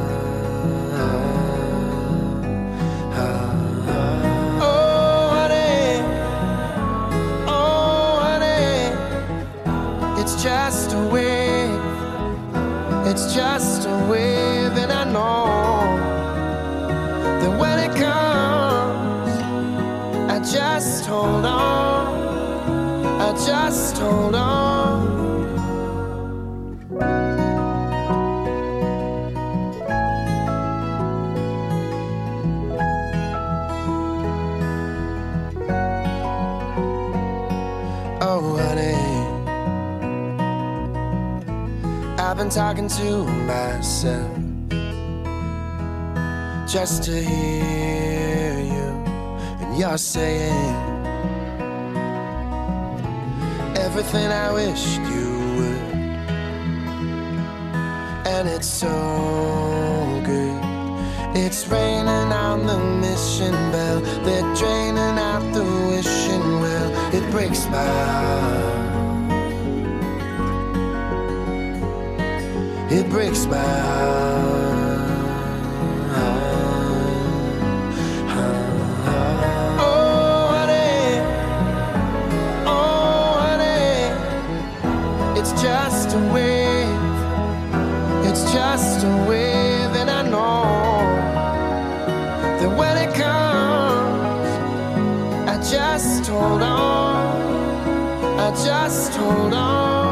Oh, honey. Oh, honey. It's just a wave. It's just a wave, and I know that when it comes, I just hold on. I just hold on. Oh, honey, I've been talking to myself just to hear you, and you're saying everything I wished you would, and it's so good. It's raining on the mission bell, they're draining out the wishing well. It breaks my heart. It breaks my heart. Oh, honey. Oh, honey. It's just a wave. It's just a wave, and I know that when it comes, I just hold on. I just hold on.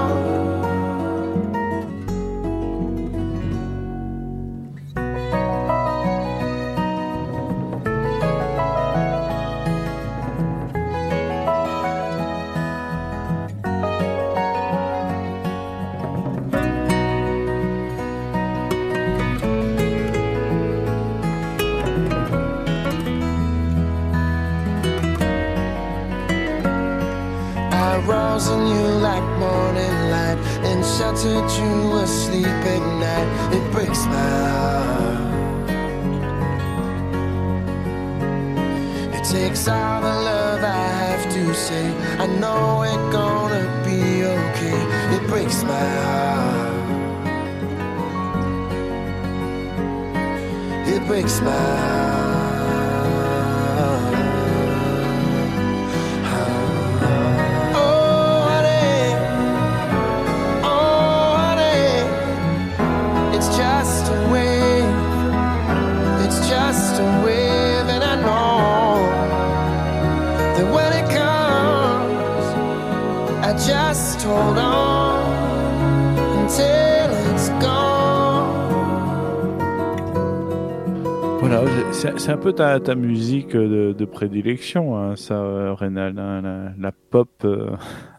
I rose in you like morning light and sheltered you asleep at night. It breaks my heart. It takes all the love I have to say. I know it's gonna be okay. It breaks my heart. It breaks my heart. Oh, honey. Oh, honey. It's just a wave. It's just a wave, and I know that when it comes, I just hold on. And until it's gone. Voilà, c'est, c'est un peu ta, ta musique de, de prédilection, hein, ça, euh, Rénal, hein, la, la pop euh,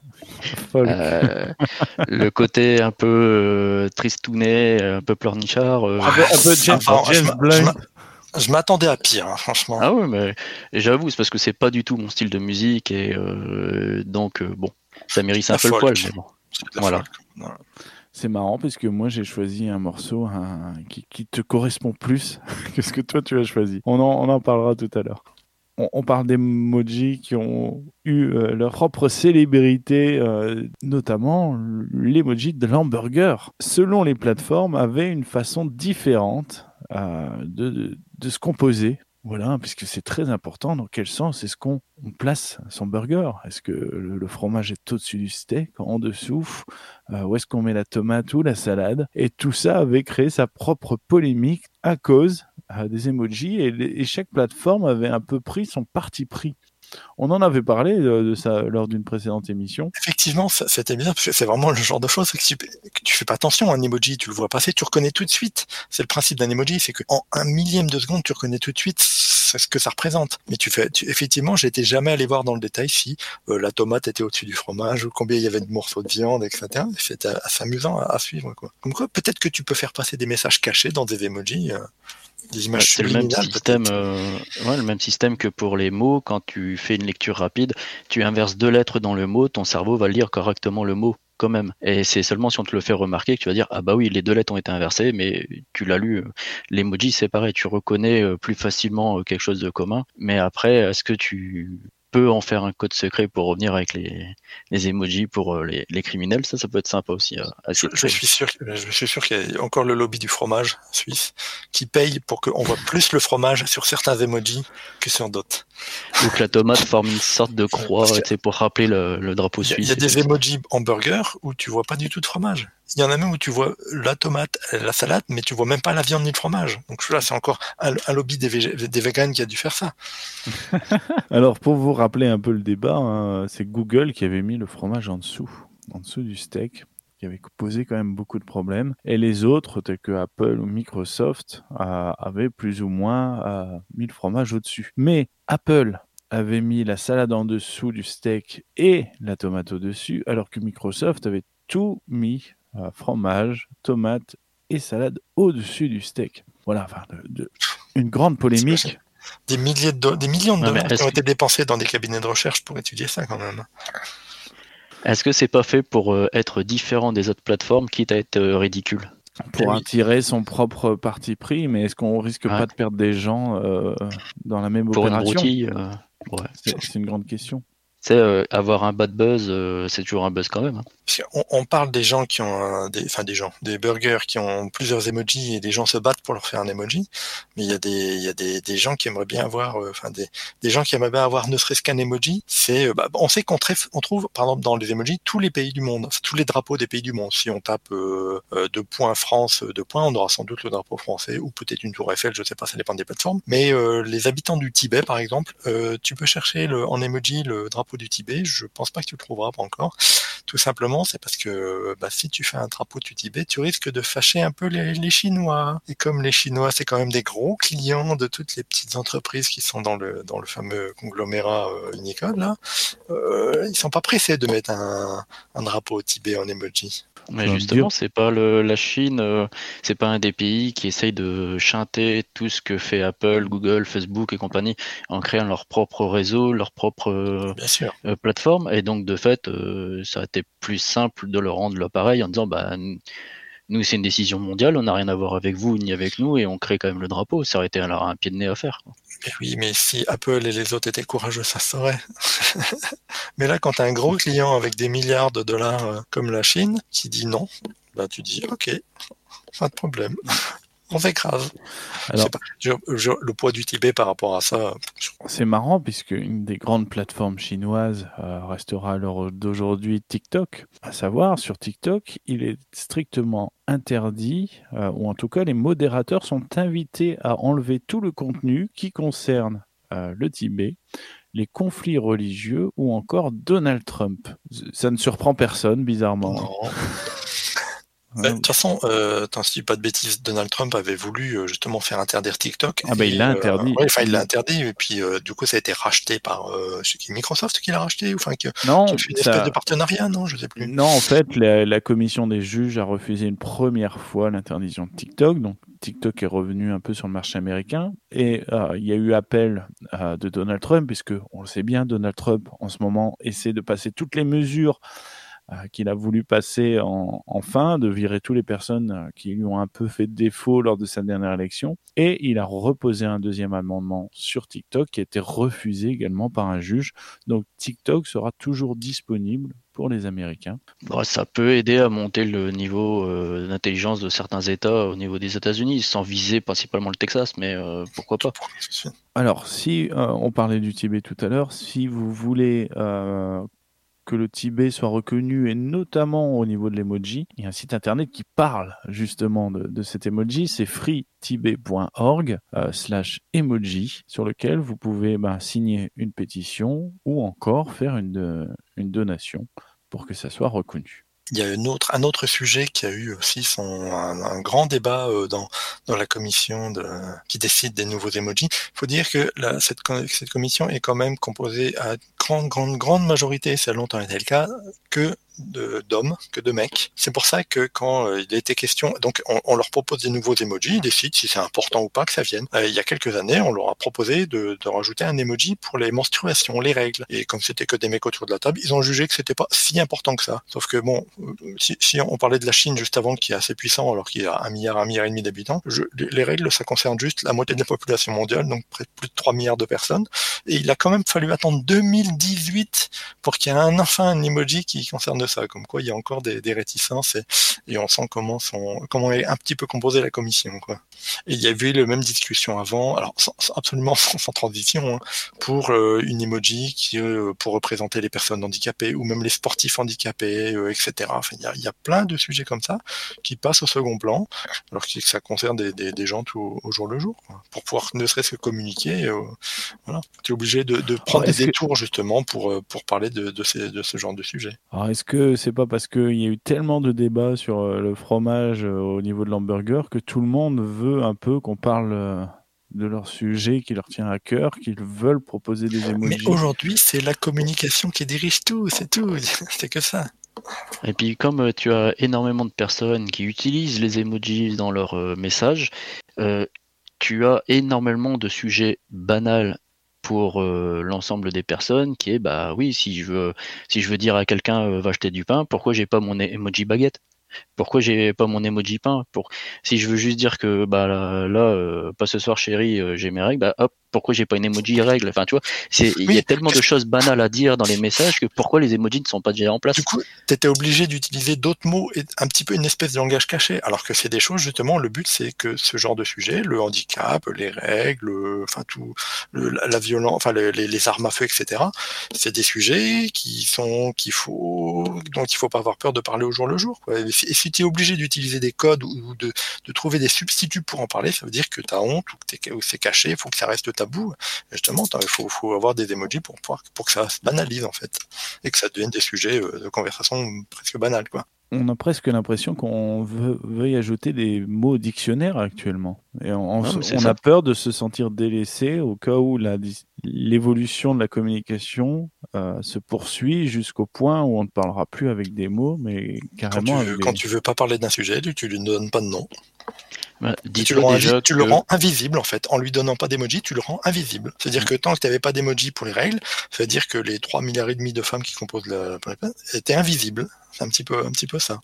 folk. Euh, le côté un peu euh, tristounet, un peu pleurnichard. euh, un peu, un peu James, Enfin, je James m'a- je Blunt. m'a- Je m'attendais à pire, hein, franchement. Ah ouais, mais j'avoue, c'est parce que c'est pas du tout mon style de musique et euh, donc euh, bon, ça mérite La un peu le folk. poil, mais bon. C'est de la Voilà. folk. Voilà. C'est marrant parce que moi j'ai choisi un morceau hein, qui, qui te correspond plus que ce que toi tu as choisi. On en, on en parlera tout à l'heure. On, on parle d'emojis qui ont eu euh, leur propre célébrité, euh, notamment l'emoji de l'hamburger. Selon les plateformes, avait une façon différente euh, de, de, de se composer. Voilà, puisque c'est très important dans quel sens est-ce qu'on on place son burger. Est-ce que le, le fromage est au-dessus du steak, en dessous, euh, où est-ce qu'on met la tomate ou la salade. Et tout ça avait créé sa propre polémique à cause euh, des emojis et, les, et chaque plateforme avait un peu pris son parti pris. On en avait parlé de, de ça lors d'une précédente émission. Effectivement, ça, c'était bien, parce que c'est vraiment le genre de choses que tu, que tu fais pas attention à un emoji, tu le vois passer, tu reconnais tout de suite. C'est le principe d'un emoji, c'est qu'en un millième de seconde, tu reconnais tout de suite ce que ça représente. Mais tu fais, tu, effectivement, j'étais jamais allé voir dans le détail si euh, la tomate était au-dessus du fromage, ou combien il y avait de morceaux de viande, et cetera. C'était assez amusant à, à suivre, quoi. Comme quoi, peut-être que tu peux faire passer des messages cachés dans des emojis. Euh, Des images Ouais, c'est le même subliminales, système, peut-être. euh, ouais, le même système que pour les mots. Quand tu fais une lecture rapide, tu inverses deux lettres dans le mot, ton cerveau va lire correctement le mot quand même. Et c'est seulement si on te le fait remarquer que tu vas dire ah bah oui, les deux lettres ont été inversées, mais tu l'as lu. L'emoji c'est pareil, tu reconnais euh, plus facilement euh, quelque chose de commun. Mais après, est-ce que tu peux en faire un code secret pour revenir avec les, les emojis pour euh, les, les criminels? Ça, ça peut être sympa aussi à, à Je, je suis sûr, je suis sûr qu'il y a encore le lobby du fromage suisse qui paye pour qu'on voit plus le fromage sur certains emojis que sur d'autres. Ou que la tomate forme une sorte de croix, Parce que- tu sais, pour rappeler le, le drapeau Il y a, suisse. il y a et des tout ça. emojis hamburger où tu vois pas du tout de fromage. Il y en a même où tu vois la tomate, la salade, mais tu vois même pas la viande ni le fromage. Donc là, c'est encore un, un lobby des, végé- des véganes qui a dû faire ça. Alors pour vous rappeler un peu le débat, hein, c'est Google qui avait mis le fromage en dessous, en dessous du steak, qui avait posé quand même beaucoup de problèmes. Et les autres, tels que Apple ou Microsoft, euh, avaient plus ou moins euh, mis le fromage au-dessus. Mais Apple avait mis la salade en dessous du steak et la tomate au-dessus, alors que Microsoft avait tout mis, euh, fromage, tomate et salade au-dessus du steak. Voilà, enfin, de, de, une grande polémique. Des milliers de do- des millions de Ouais, mais dollars qui est-ce ont que- été dépensés dans des cabinets de recherche pour étudier ça quand même. Est-ce que c'est pas fait pour euh, être différent des autres plateformes, quitte à être euh, ridicule? Pour Oui. attirer son propre parti pris, mais est-ce qu'on risque Ouais. pas de perdre des gens euh, dans la même Pour une opération? broutille, euh, ouais. C'est c'est une grande question. Tu sais, euh, avoir un bad buzz, euh, c'est toujours un buzz quand même. hein. Parce qu'on- on parle des gens qui ont, un- des, enfin des gens, des burgers qui ont plusieurs emojis et des gens se battent pour leur faire un emoji. Mais il y a des, il y a des, des gens qui aimeraient bien avoir, euh, enfin des, des gens qui aimeraient bien avoir ne serait-ce qu'un emoji. C'est, euh, bah, on sait qu'on trèfle- on trouve, par exemple, dans les emojis tous les pays du monde, enfin, tous les drapeaux des pays du monde. Si on tape euh, euh, deux points France, deux points, on aura sans doute le drapeau français ou peut-être une tour Eiffel, je sais pas, ça dépend des plateformes. Mais euh, les habitants du Tibet, par exemple, euh, tu peux chercher le, en emoji le drapeau du Tibet. Je pense pas que tu le trouveras pas encore. Tout simplement, c'est parce que bah, si tu fais un drapeau du Tibet, tu risques de fâcher un peu les, les Chinois. Et comme les Chinois, c'est quand même des gros clients de toutes les petites entreprises qui sont dans le dans le fameux conglomérat euh, Unicode, là, euh, ils sont pas pressés de mettre un, un drapeau au Tibet en emoji. Mais Enfin, justement, dire- c'est pas le, la Chine, euh, c'est pas un des pays qui essaye de chanter tout ce que fait Apple, Google, Facebook et compagnie en créant leur propre réseau, leur propre euh, Bien sûr. euh, plateforme. Et donc, de fait, euh, ça a été plus simple de leur rendre l'appareil en disant, bah, n- nous, c'est une décision mondiale, on n'a rien à voir avec vous ni avec nous, et on crée quand même le drapeau. Ça aurait été alors un pied de nez à faire. quoi. Mais oui, mais si Apple et les autres étaient courageux, ça se saurait. Mais là, quand tu as un gros client avec des milliards de dollars euh, comme la Chine qui dit non, bah tu dis ok, pas de problème. On s'écrase. Je Alors, sais pas, je- je- le poids du Tibet par rapport à ça, je- c'est marrant puisque une des grandes plateformes chinoises euh, restera à l'heure d'aujourd'hui TikTok. À savoir, sur TikTok, il est strictement interdit, euh, ou en tout cas les modérateurs sont invités à enlever tout le contenu qui concerne euh, le Tibet, les conflits religieux ou encore Donald Trump. Ça ne surprend personne, bizarrement. non. Bah, de toute façon, euh, attends, si je dis pas de bêtises, Donald Trump avait voulu euh, justement faire interdire TikTok. Ah bah et, il l'a euh, interdit. ouais, enfin, il l'a interdit, et puis euh, du coup, ça a été racheté par euh, je sais qui, Microsoft qui l'a racheté, ou enfin, qui, Non, qui a fait une ça... espèce de partenariat, non, je sais plus. Non, en fait, la, la commission des juges a refusé une première fois l'interdiction de TikTok. Donc, TikTok est revenu un peu sur le marché américain. Et euh, il y a eu appel euh, de Donald Trump, puisque on le sait bien, Donald Trump, en ce moment, essaie de passer toutes les mesures euh, qu'il a voulu passer en, en fin, de virer toutes les personnes euh, qui lui ont un peu fait défaut lors de sa dernière élection. Et il a reposé un deuxième amendement sur TikTok qui a été refusé également par un juge. Donc TikTok sera toujours disponible pour les Américains. Bon, ça peut aider à monter le niveau euh, d'intelligence de certains États au niveau des États-Unis, sans viser principalement le Texas, mais euh, pourquoi pas. Alors, si euh, on parlait du Tibet tout à l'heure, si vous voulez euh, que le Tibet soit reconnu, et notamment au niveau de l'emoji, il y a un site internet qui parle justement de, de cet emoji, c'est free tibet point org euh, slash emoji, sur lequel vous pouvez ben, signer une pétition ou encore faire une, de, une donation pour que ça soit reconnu. Il y a une autre, un autre sujet qui a eu aussi son, un, un grand débat euh, dans, dans la commission de, qui décide des nouveaux emojis. Il faut dire que la, cette, cette commission est quand même composée à grande, grande, grande majorité, ça a longtemps été le cas, que de, d'hommes, que de mecs. C'est pour ça que quand euh, il était question, donc on, on leur propose des nouveaux emojis, ils décident si c'est important ou pas que ça vienne. Euh, il y a quelques années, on leur a proposé de, de rajouter un emoji pour les menstruations, les règles. Et comme c'était que des mecs autour de la table, ils ont jugé que c'était pas si important que ça. Sauf que bon, si, si on parlait de la Chine juste avant, qui est assez puissant, alors qu'il y a un milliard, un milliard et demi d'habitants, je, les règles, ça concerne juste la moitié de la population mondiale, donc près de plus de trois milliards de personnes. Et il a quand même fallu attendre deux mille dix-huit pour qu'il y ait un, enfin un emoji qui concerne ça. Comme quoi, il y a encore des, des réticences et, et on sent comment sont, comment est un petit peu composée la commission, quoi. Et il y avait eu la même discussion avant, alors sans, absolument sans, sans transition, hein, pour euh, une emoji qui, euh, pour représenter les personnes handicapées ou même les sportifs handicapés, euh, et cetera. Enfin, il y a, il y a plein de sujets comme ça qui passent au second plan, alors que ça concerne des, des, des gens tout au, au jour le jour, quoi. Pour pouvoir ne serait-ce que communiquer, euh, voilà. Tu es obligé de, de prendre Alors, des détours que... justement pour, pour parler de, de, ces, de ce genre de sujet. Alors, est-ce que c'est pas parce qu'il y a eu tellement de débats sur le fromage au niveau de l'hamburger que tout le monde veut un peu qu'on parle de leur sujet qui leur tient à cœur, qu'ils veulent proposer des emojis? Mais aujourd'hui, c'est la communication qui dirige tout, c'est tout, c'est que ça. Et puis comme tu as énormément de personnes qui utilisent les emojis dans leurs euh, messages, euh, tu as énormément de sujets banals pour euh, l'ensemble des personnes, qui est bah oui, si je veux si je veux dire à quelqu'un euh, va acheter du pain, pourquoi j'ai pas mon emoji baguette? Pourquoi j'ai pas mon emoji pain? Pour si je veux juste dire que bah là, là euh, pas ce soir chérie, euh, j'ai mes règles, bah hop, pourquoi j'ai pas une emoji règle? Enfin tu vois, c'est il oui. y a tellement de choses banales à dire dans les messages que pourquoi les emojis ne sont pas déjà en place? Du coup, t'étais obligé d'utiliser d'autres mots et un petit peu une espèce de langage caché, alors que c'est des choses justement. Le but c'est que ce genre de sujet, le handicap, les règles, enfin tout, le, la violence, enfin les, les armes à feu, et cetera. C'est des sujets qui sont qu'il faut dont il faut pas avoir peur de parler au jour le jour, quoi. Et si tu es obligé d'utiliser des codes ou de, de trouver des substituts pour en parler, ça veut dire que tu as honte ou que, t'es, ou que c'est caché, il faut que ça reste tabou. Et justement, il faut, faut avoir des emojis pour, pouvoir, pour que ça se banalise, en fait, et que ça devienne des sujets de conversation presque banals, quoi. On a presque l'impression qu'on veut, veuille ajouter des mots au dictionnaire actuellement. Et on, non, on a peur de se sentir délaissé au cas où la, l'évolution de la communication euh, se poursuit jusqu'au point où on ne parlera plus avec des mots, mais carrément... Quand tu veux, avec quand des... tu veux pas parler d'un sujet, tu ne lui donnes pas de nom. Bah, tu le, rends déjà invi- tu que... le rends invisible, en fait. En lui donnant pas d'emoji, tu le rends invisible. C'est-à-dire mmh. que tant que tu n'avais pas d'emoji pour les règles, ça veut dire que les trois milliards et demi de femmes qui composent la planète étaient invisibles. C'est un petit peu, un petit peu ça.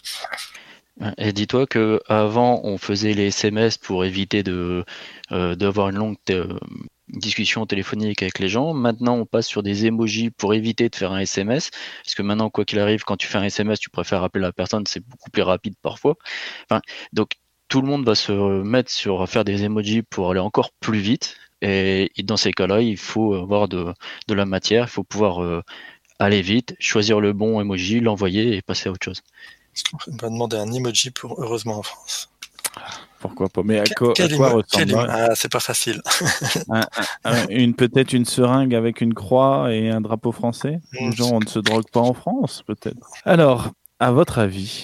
Et dis-toi que avant on faisait les S M S pour éviter de euh, d'avoir une longue t- discussion téléphonique avec les gens. Maintenant on passe sur des emojis pour éviter de faire un S M S, parce que maintenant quoi qu'il arrive, quand tu fais un S M S, tu préfères appeler la personne, c'est beaucoup plus rapide parfois. Enfin, donc tout le monde va se mettre sur faire des emojis pour aller encore plus vite. Et, et dans ces cas-là, il faut avoir de de la matière, il faut pouvoir euh, aller vite, choisir le bon emoji, l'envoyer et passer à autre chose. On va demander un emoji pour Heureusement en France. Pourquoi pas? Mais à, co- quel à quoi émo- ressemble émo- Ah, c'est pas facile. un, un, une, peut-être une seringue avec une croix et un drapeau français? Mmh. Genre, on ne se drogue pas en France, peut-être. Alors, à votre avis,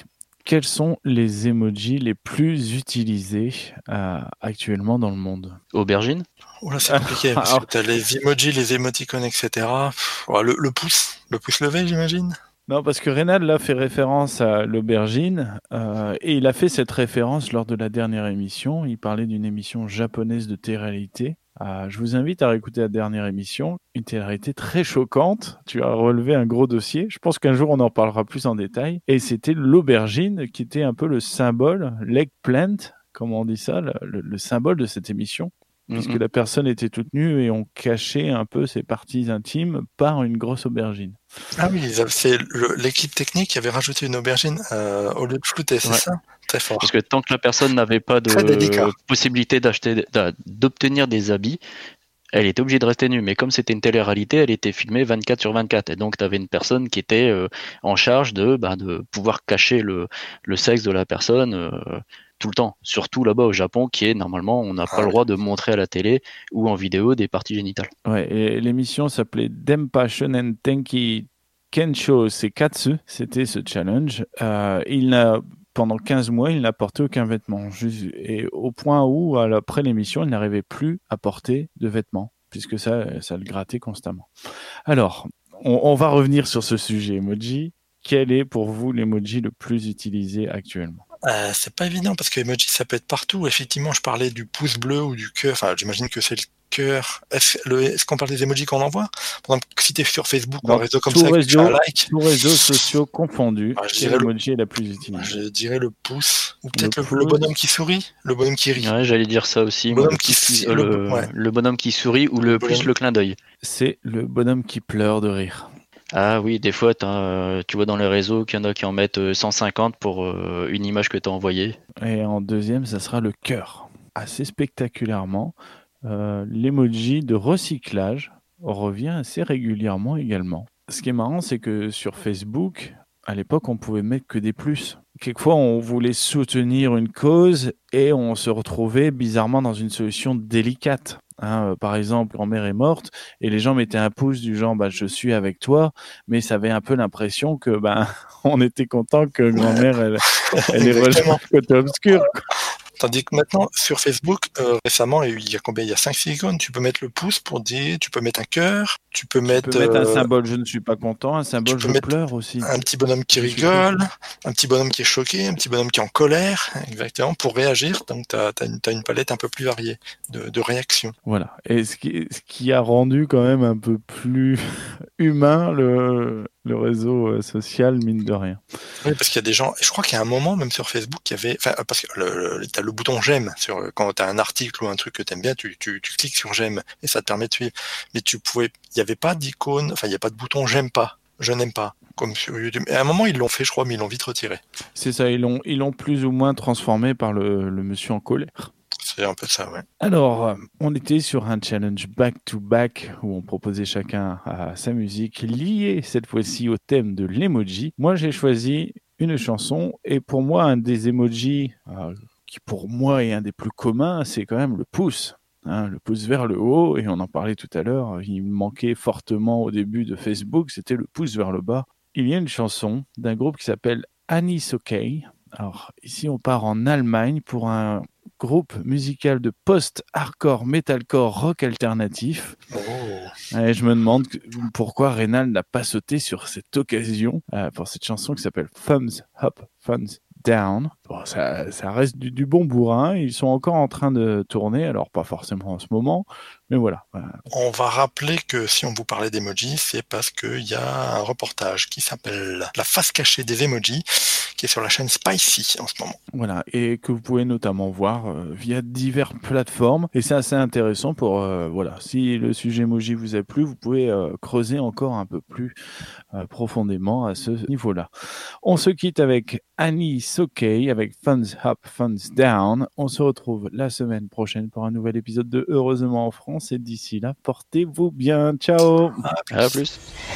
quels sont les emojis les plus utilisés euh, actuellement dans le monde? Aubergine? Oh là, c'est compliqué, parce Alors- que t'as les emojis, les émoticônes, et cetera. Pff, ouais, le, le pouce, le pouce levé, j'imagine. Non, parce que Reynald là fait référence à l'aubergine euh, et il a fait cette référence lors de la dernière émission. Il parlait d'une émission japonaise de télé-réalité. Euh, je vous invite à réécouter la dernière émission, une télé-réalité très choquante. Tu as relevé un gros dossier. Je pense qu'un jour on en parlera plus en détail. Et c'était l'aubergine qui était un peu le symbole, l'eggplant, comme on dit ça, le, le, le symbole de cette émission. Puisque Mhm. la personne était toute nue et on cachait un peu ses parties intimes par une grosse aubergine. Ah oui, ils avaient- c'est le- l'équipe technique qui avait rajouté une aubergine euh, au lieu de flouter, c'est Ouais. ça? Très fort. Parce que tant que la personne n'avait pas Très délicat. de possibilité d'acheter, d'a- d'obtenir des habits, elle était obligée de rester nue. Mais comme c'était une télé-réalité, elle était filmée vingt-quatre sur vingt-quatre. Et donc, tu avais une personne qui était euh, en charge de, bah, de pouvoir cacher le, le sexe de la personne euh, tout le temps. Surtout là-bas au Japon, qui est normalement, on n'a Ah pas le ouais. droit de montrer à la télé ou en vidéo des parties génitales. Ouais, et l'émission s'appelait Denpa Shonen Tenki Kensho Sekatsu. C'était ce challenge. Euh, il n'a, pendant quinze mois, il n'a porté aucun vêtement. Juste- Et au point où, à- après l'émission, il n'arrivait plus à porter de vêtements, puisque ça, ça le grattait constamment. Alors, on, on va revenir sur ce sujet emoji. Quel est pour vous l'emoji le plus utilisé actuellement? Euh, c'est pas évident parce que emoji ça peut être partout. Effectivement, je parlais du pouce bleu ou du cœur. Enfin, j'imagine que c'est le cœur. Est-ce, le, est-ce qu'on parle des emojis qu'on envoie? Par exemple, si t'es sur Facebook ou Dans un réseau comme tout ça, et que tu fais un réseau- like, Tous réseaux sociaux confondus, Ah, je quel dirais le- emoji est la plus utilisée? je dirais le pouce. Ou peut-être Le le, le pouce. bonhomme qui sourit, le bonhomme qui rit. Ouais, j'allais dire ça aussi. Le moi, bonhomme le, qui pouce si- euh, le- le- ouais. le bonhomme qui sourit ou le, Le plus bonhomme- le clin d'œil. C'est le bonhomme qui pleure de rire. Ah oui, des fois, t'as, euh, tu vois dans les réseaux qu'il y en a qui en mettent euh, cent cinquante pour euh, une image que tu as envoyée. Et en deuxième, ça sera le cœur. Assez spectaculairement, euh, l'emoji de recyclage revient assez régulièrement également. Ce qui est marrant, c'est que sur Facebook, à l'époque, on pouvait mettre que des plus. Quelquefois, on voulait soutenir une cause et on se retrouvait bizarrement dans une solution délicate. Hein, euh, par exemple, grand-mère est morte et les gens mettaient un pouce du genre bah, je suis avec toi, mais ça avait un peu l'impression que ben on était content que grand-mère elle, elle ait rejoint Exactement. le côté obscur. Tandis que maintenant, sur Facebook, euh, récemment, il y a combien? Il y a cinq icônes. Tu peux mettre le pouce pour dire, tu peux mettre un cœur, tu peux Tu mettre, peux mettre un euh, symbole je ne suis pas content, un symbole peux je mettre pleure aussi. un petit bonhomme qui Je suis rigole, un petit bonhomme qui est choqué, un petit bonhomme qui est en colère, exactement, pour réagir. Donc, tu as une, t'as une palette un peu plus variée de, de réactions. Voilà. Et ce qui, ce qui a rendu quand même un peu plus humain le, le réseau euh, social, mine de rien. Oui, parce qu'il y a des gens, et je crois qu'il y a un moment, même sur Facebook, il y avait, enfin, parce que le, le, t'as le bouton j'aime, sur, quand t'as un article ou un truc que t'aimes bien, tu, tu, tu cliques sur j'aime, et ça te permet de suivre. Mais tu pouvais, il n'y avait pas d'icône, enfin, il n'y a pas de bouton j'aime pas, je n'aime pas, comme sur YouTube. Et à un moment, ils l'ont fait, je crois, mais ils l'ont vite retiré. C'est ça, ils l'ont, ils l'ont plus ou moins transformé par le, le monsieur en colère. C'est un peu ça, ouais. Alors, euh, on était sur un challenge back-to-back où on proposait chacun à sa musique liée cette fois-ci au thème de l'emoji. Moi, j'ai choisi une chanson et pour moi, un des emojis euh, qui pour moi est un des plus communs, c'est quand même le pouce. Hein, le pouce vers le haut, et on en parlait tout à l'heure, il me manquait fortement au début de Facebook, c'était le pouce vers le bas. Il y a une chanson d'un groupe qui s'appelle Anis OK. Alors, ici, on part en Allemagne pour un groupe musical de post-hardcore, metalcore, rock alternatif. Oh. Et je me demande pourquoi Reynald n'a pas sauté sur cette occasion euh, pour cette chanson qui s'appelle Thumbs Up, Thumbs Down. Bon, ça, ça reste du, du bon bourrin. Ils sont encore en train de tourner, alors pas forcément en ce moment, mais voilà. On va rappeler que si on vous parlait d'emojis, c'est parce qu'il y a un reportage qui s'appelle La face cachée des emojis, qui est sur la chaîne Spicy en ce moment. Voilà, et que vous pouvez notamment voir euh, via diverses plateformes. Et c'est assez intéressant pour, euh, voilà, si le sujet emoji vous a plu, vous pouvez euh, creuser encore un peu plus euh, profondément à ce niveau-là. On se quitte avec Anis OK, avec Thumbs Up, Thumbs Down. On se retrouve la semaine prochaine pour un nouvel épisode de Heureusement en France. Et d'ici là, portez-vous bien. Ciao! À plus.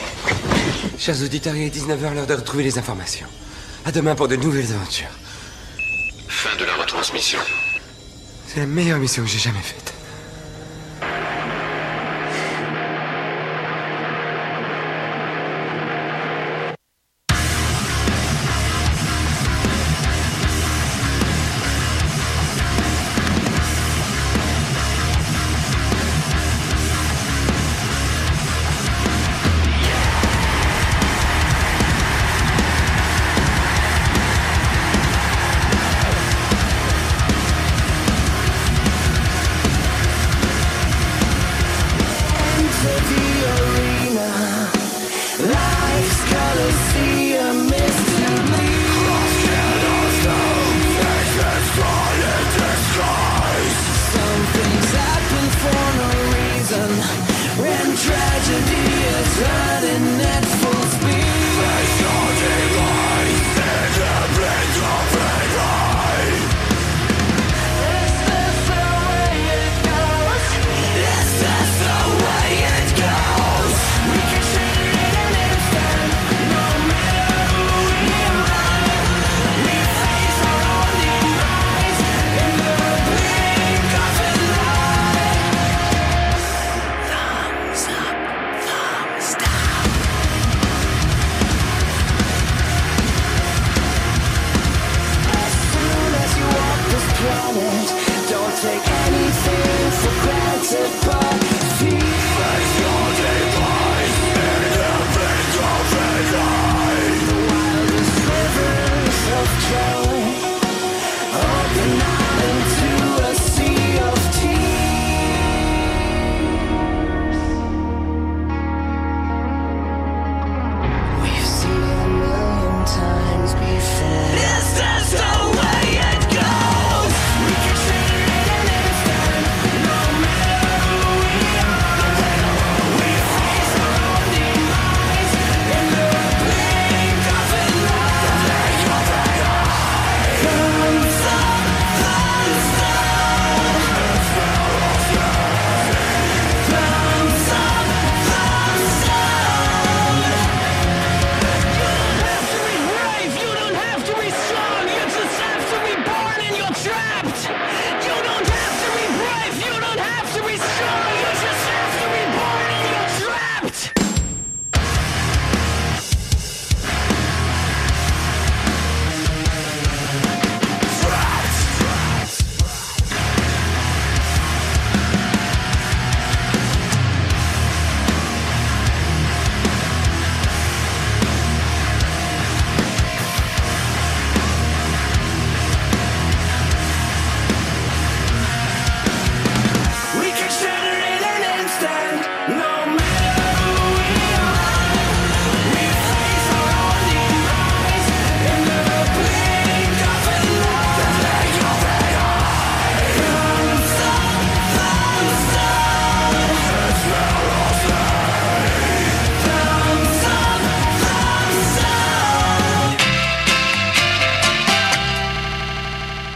Chers auditeurs, il est dix-neuf heures, l'heure de retrouver les informations. À demain pour de nouvelles aventures. Fin de la retransmission. C'est la meilleure mission que j'ai jamais faite.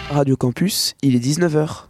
Radio Campus, il est dix-neuf heures.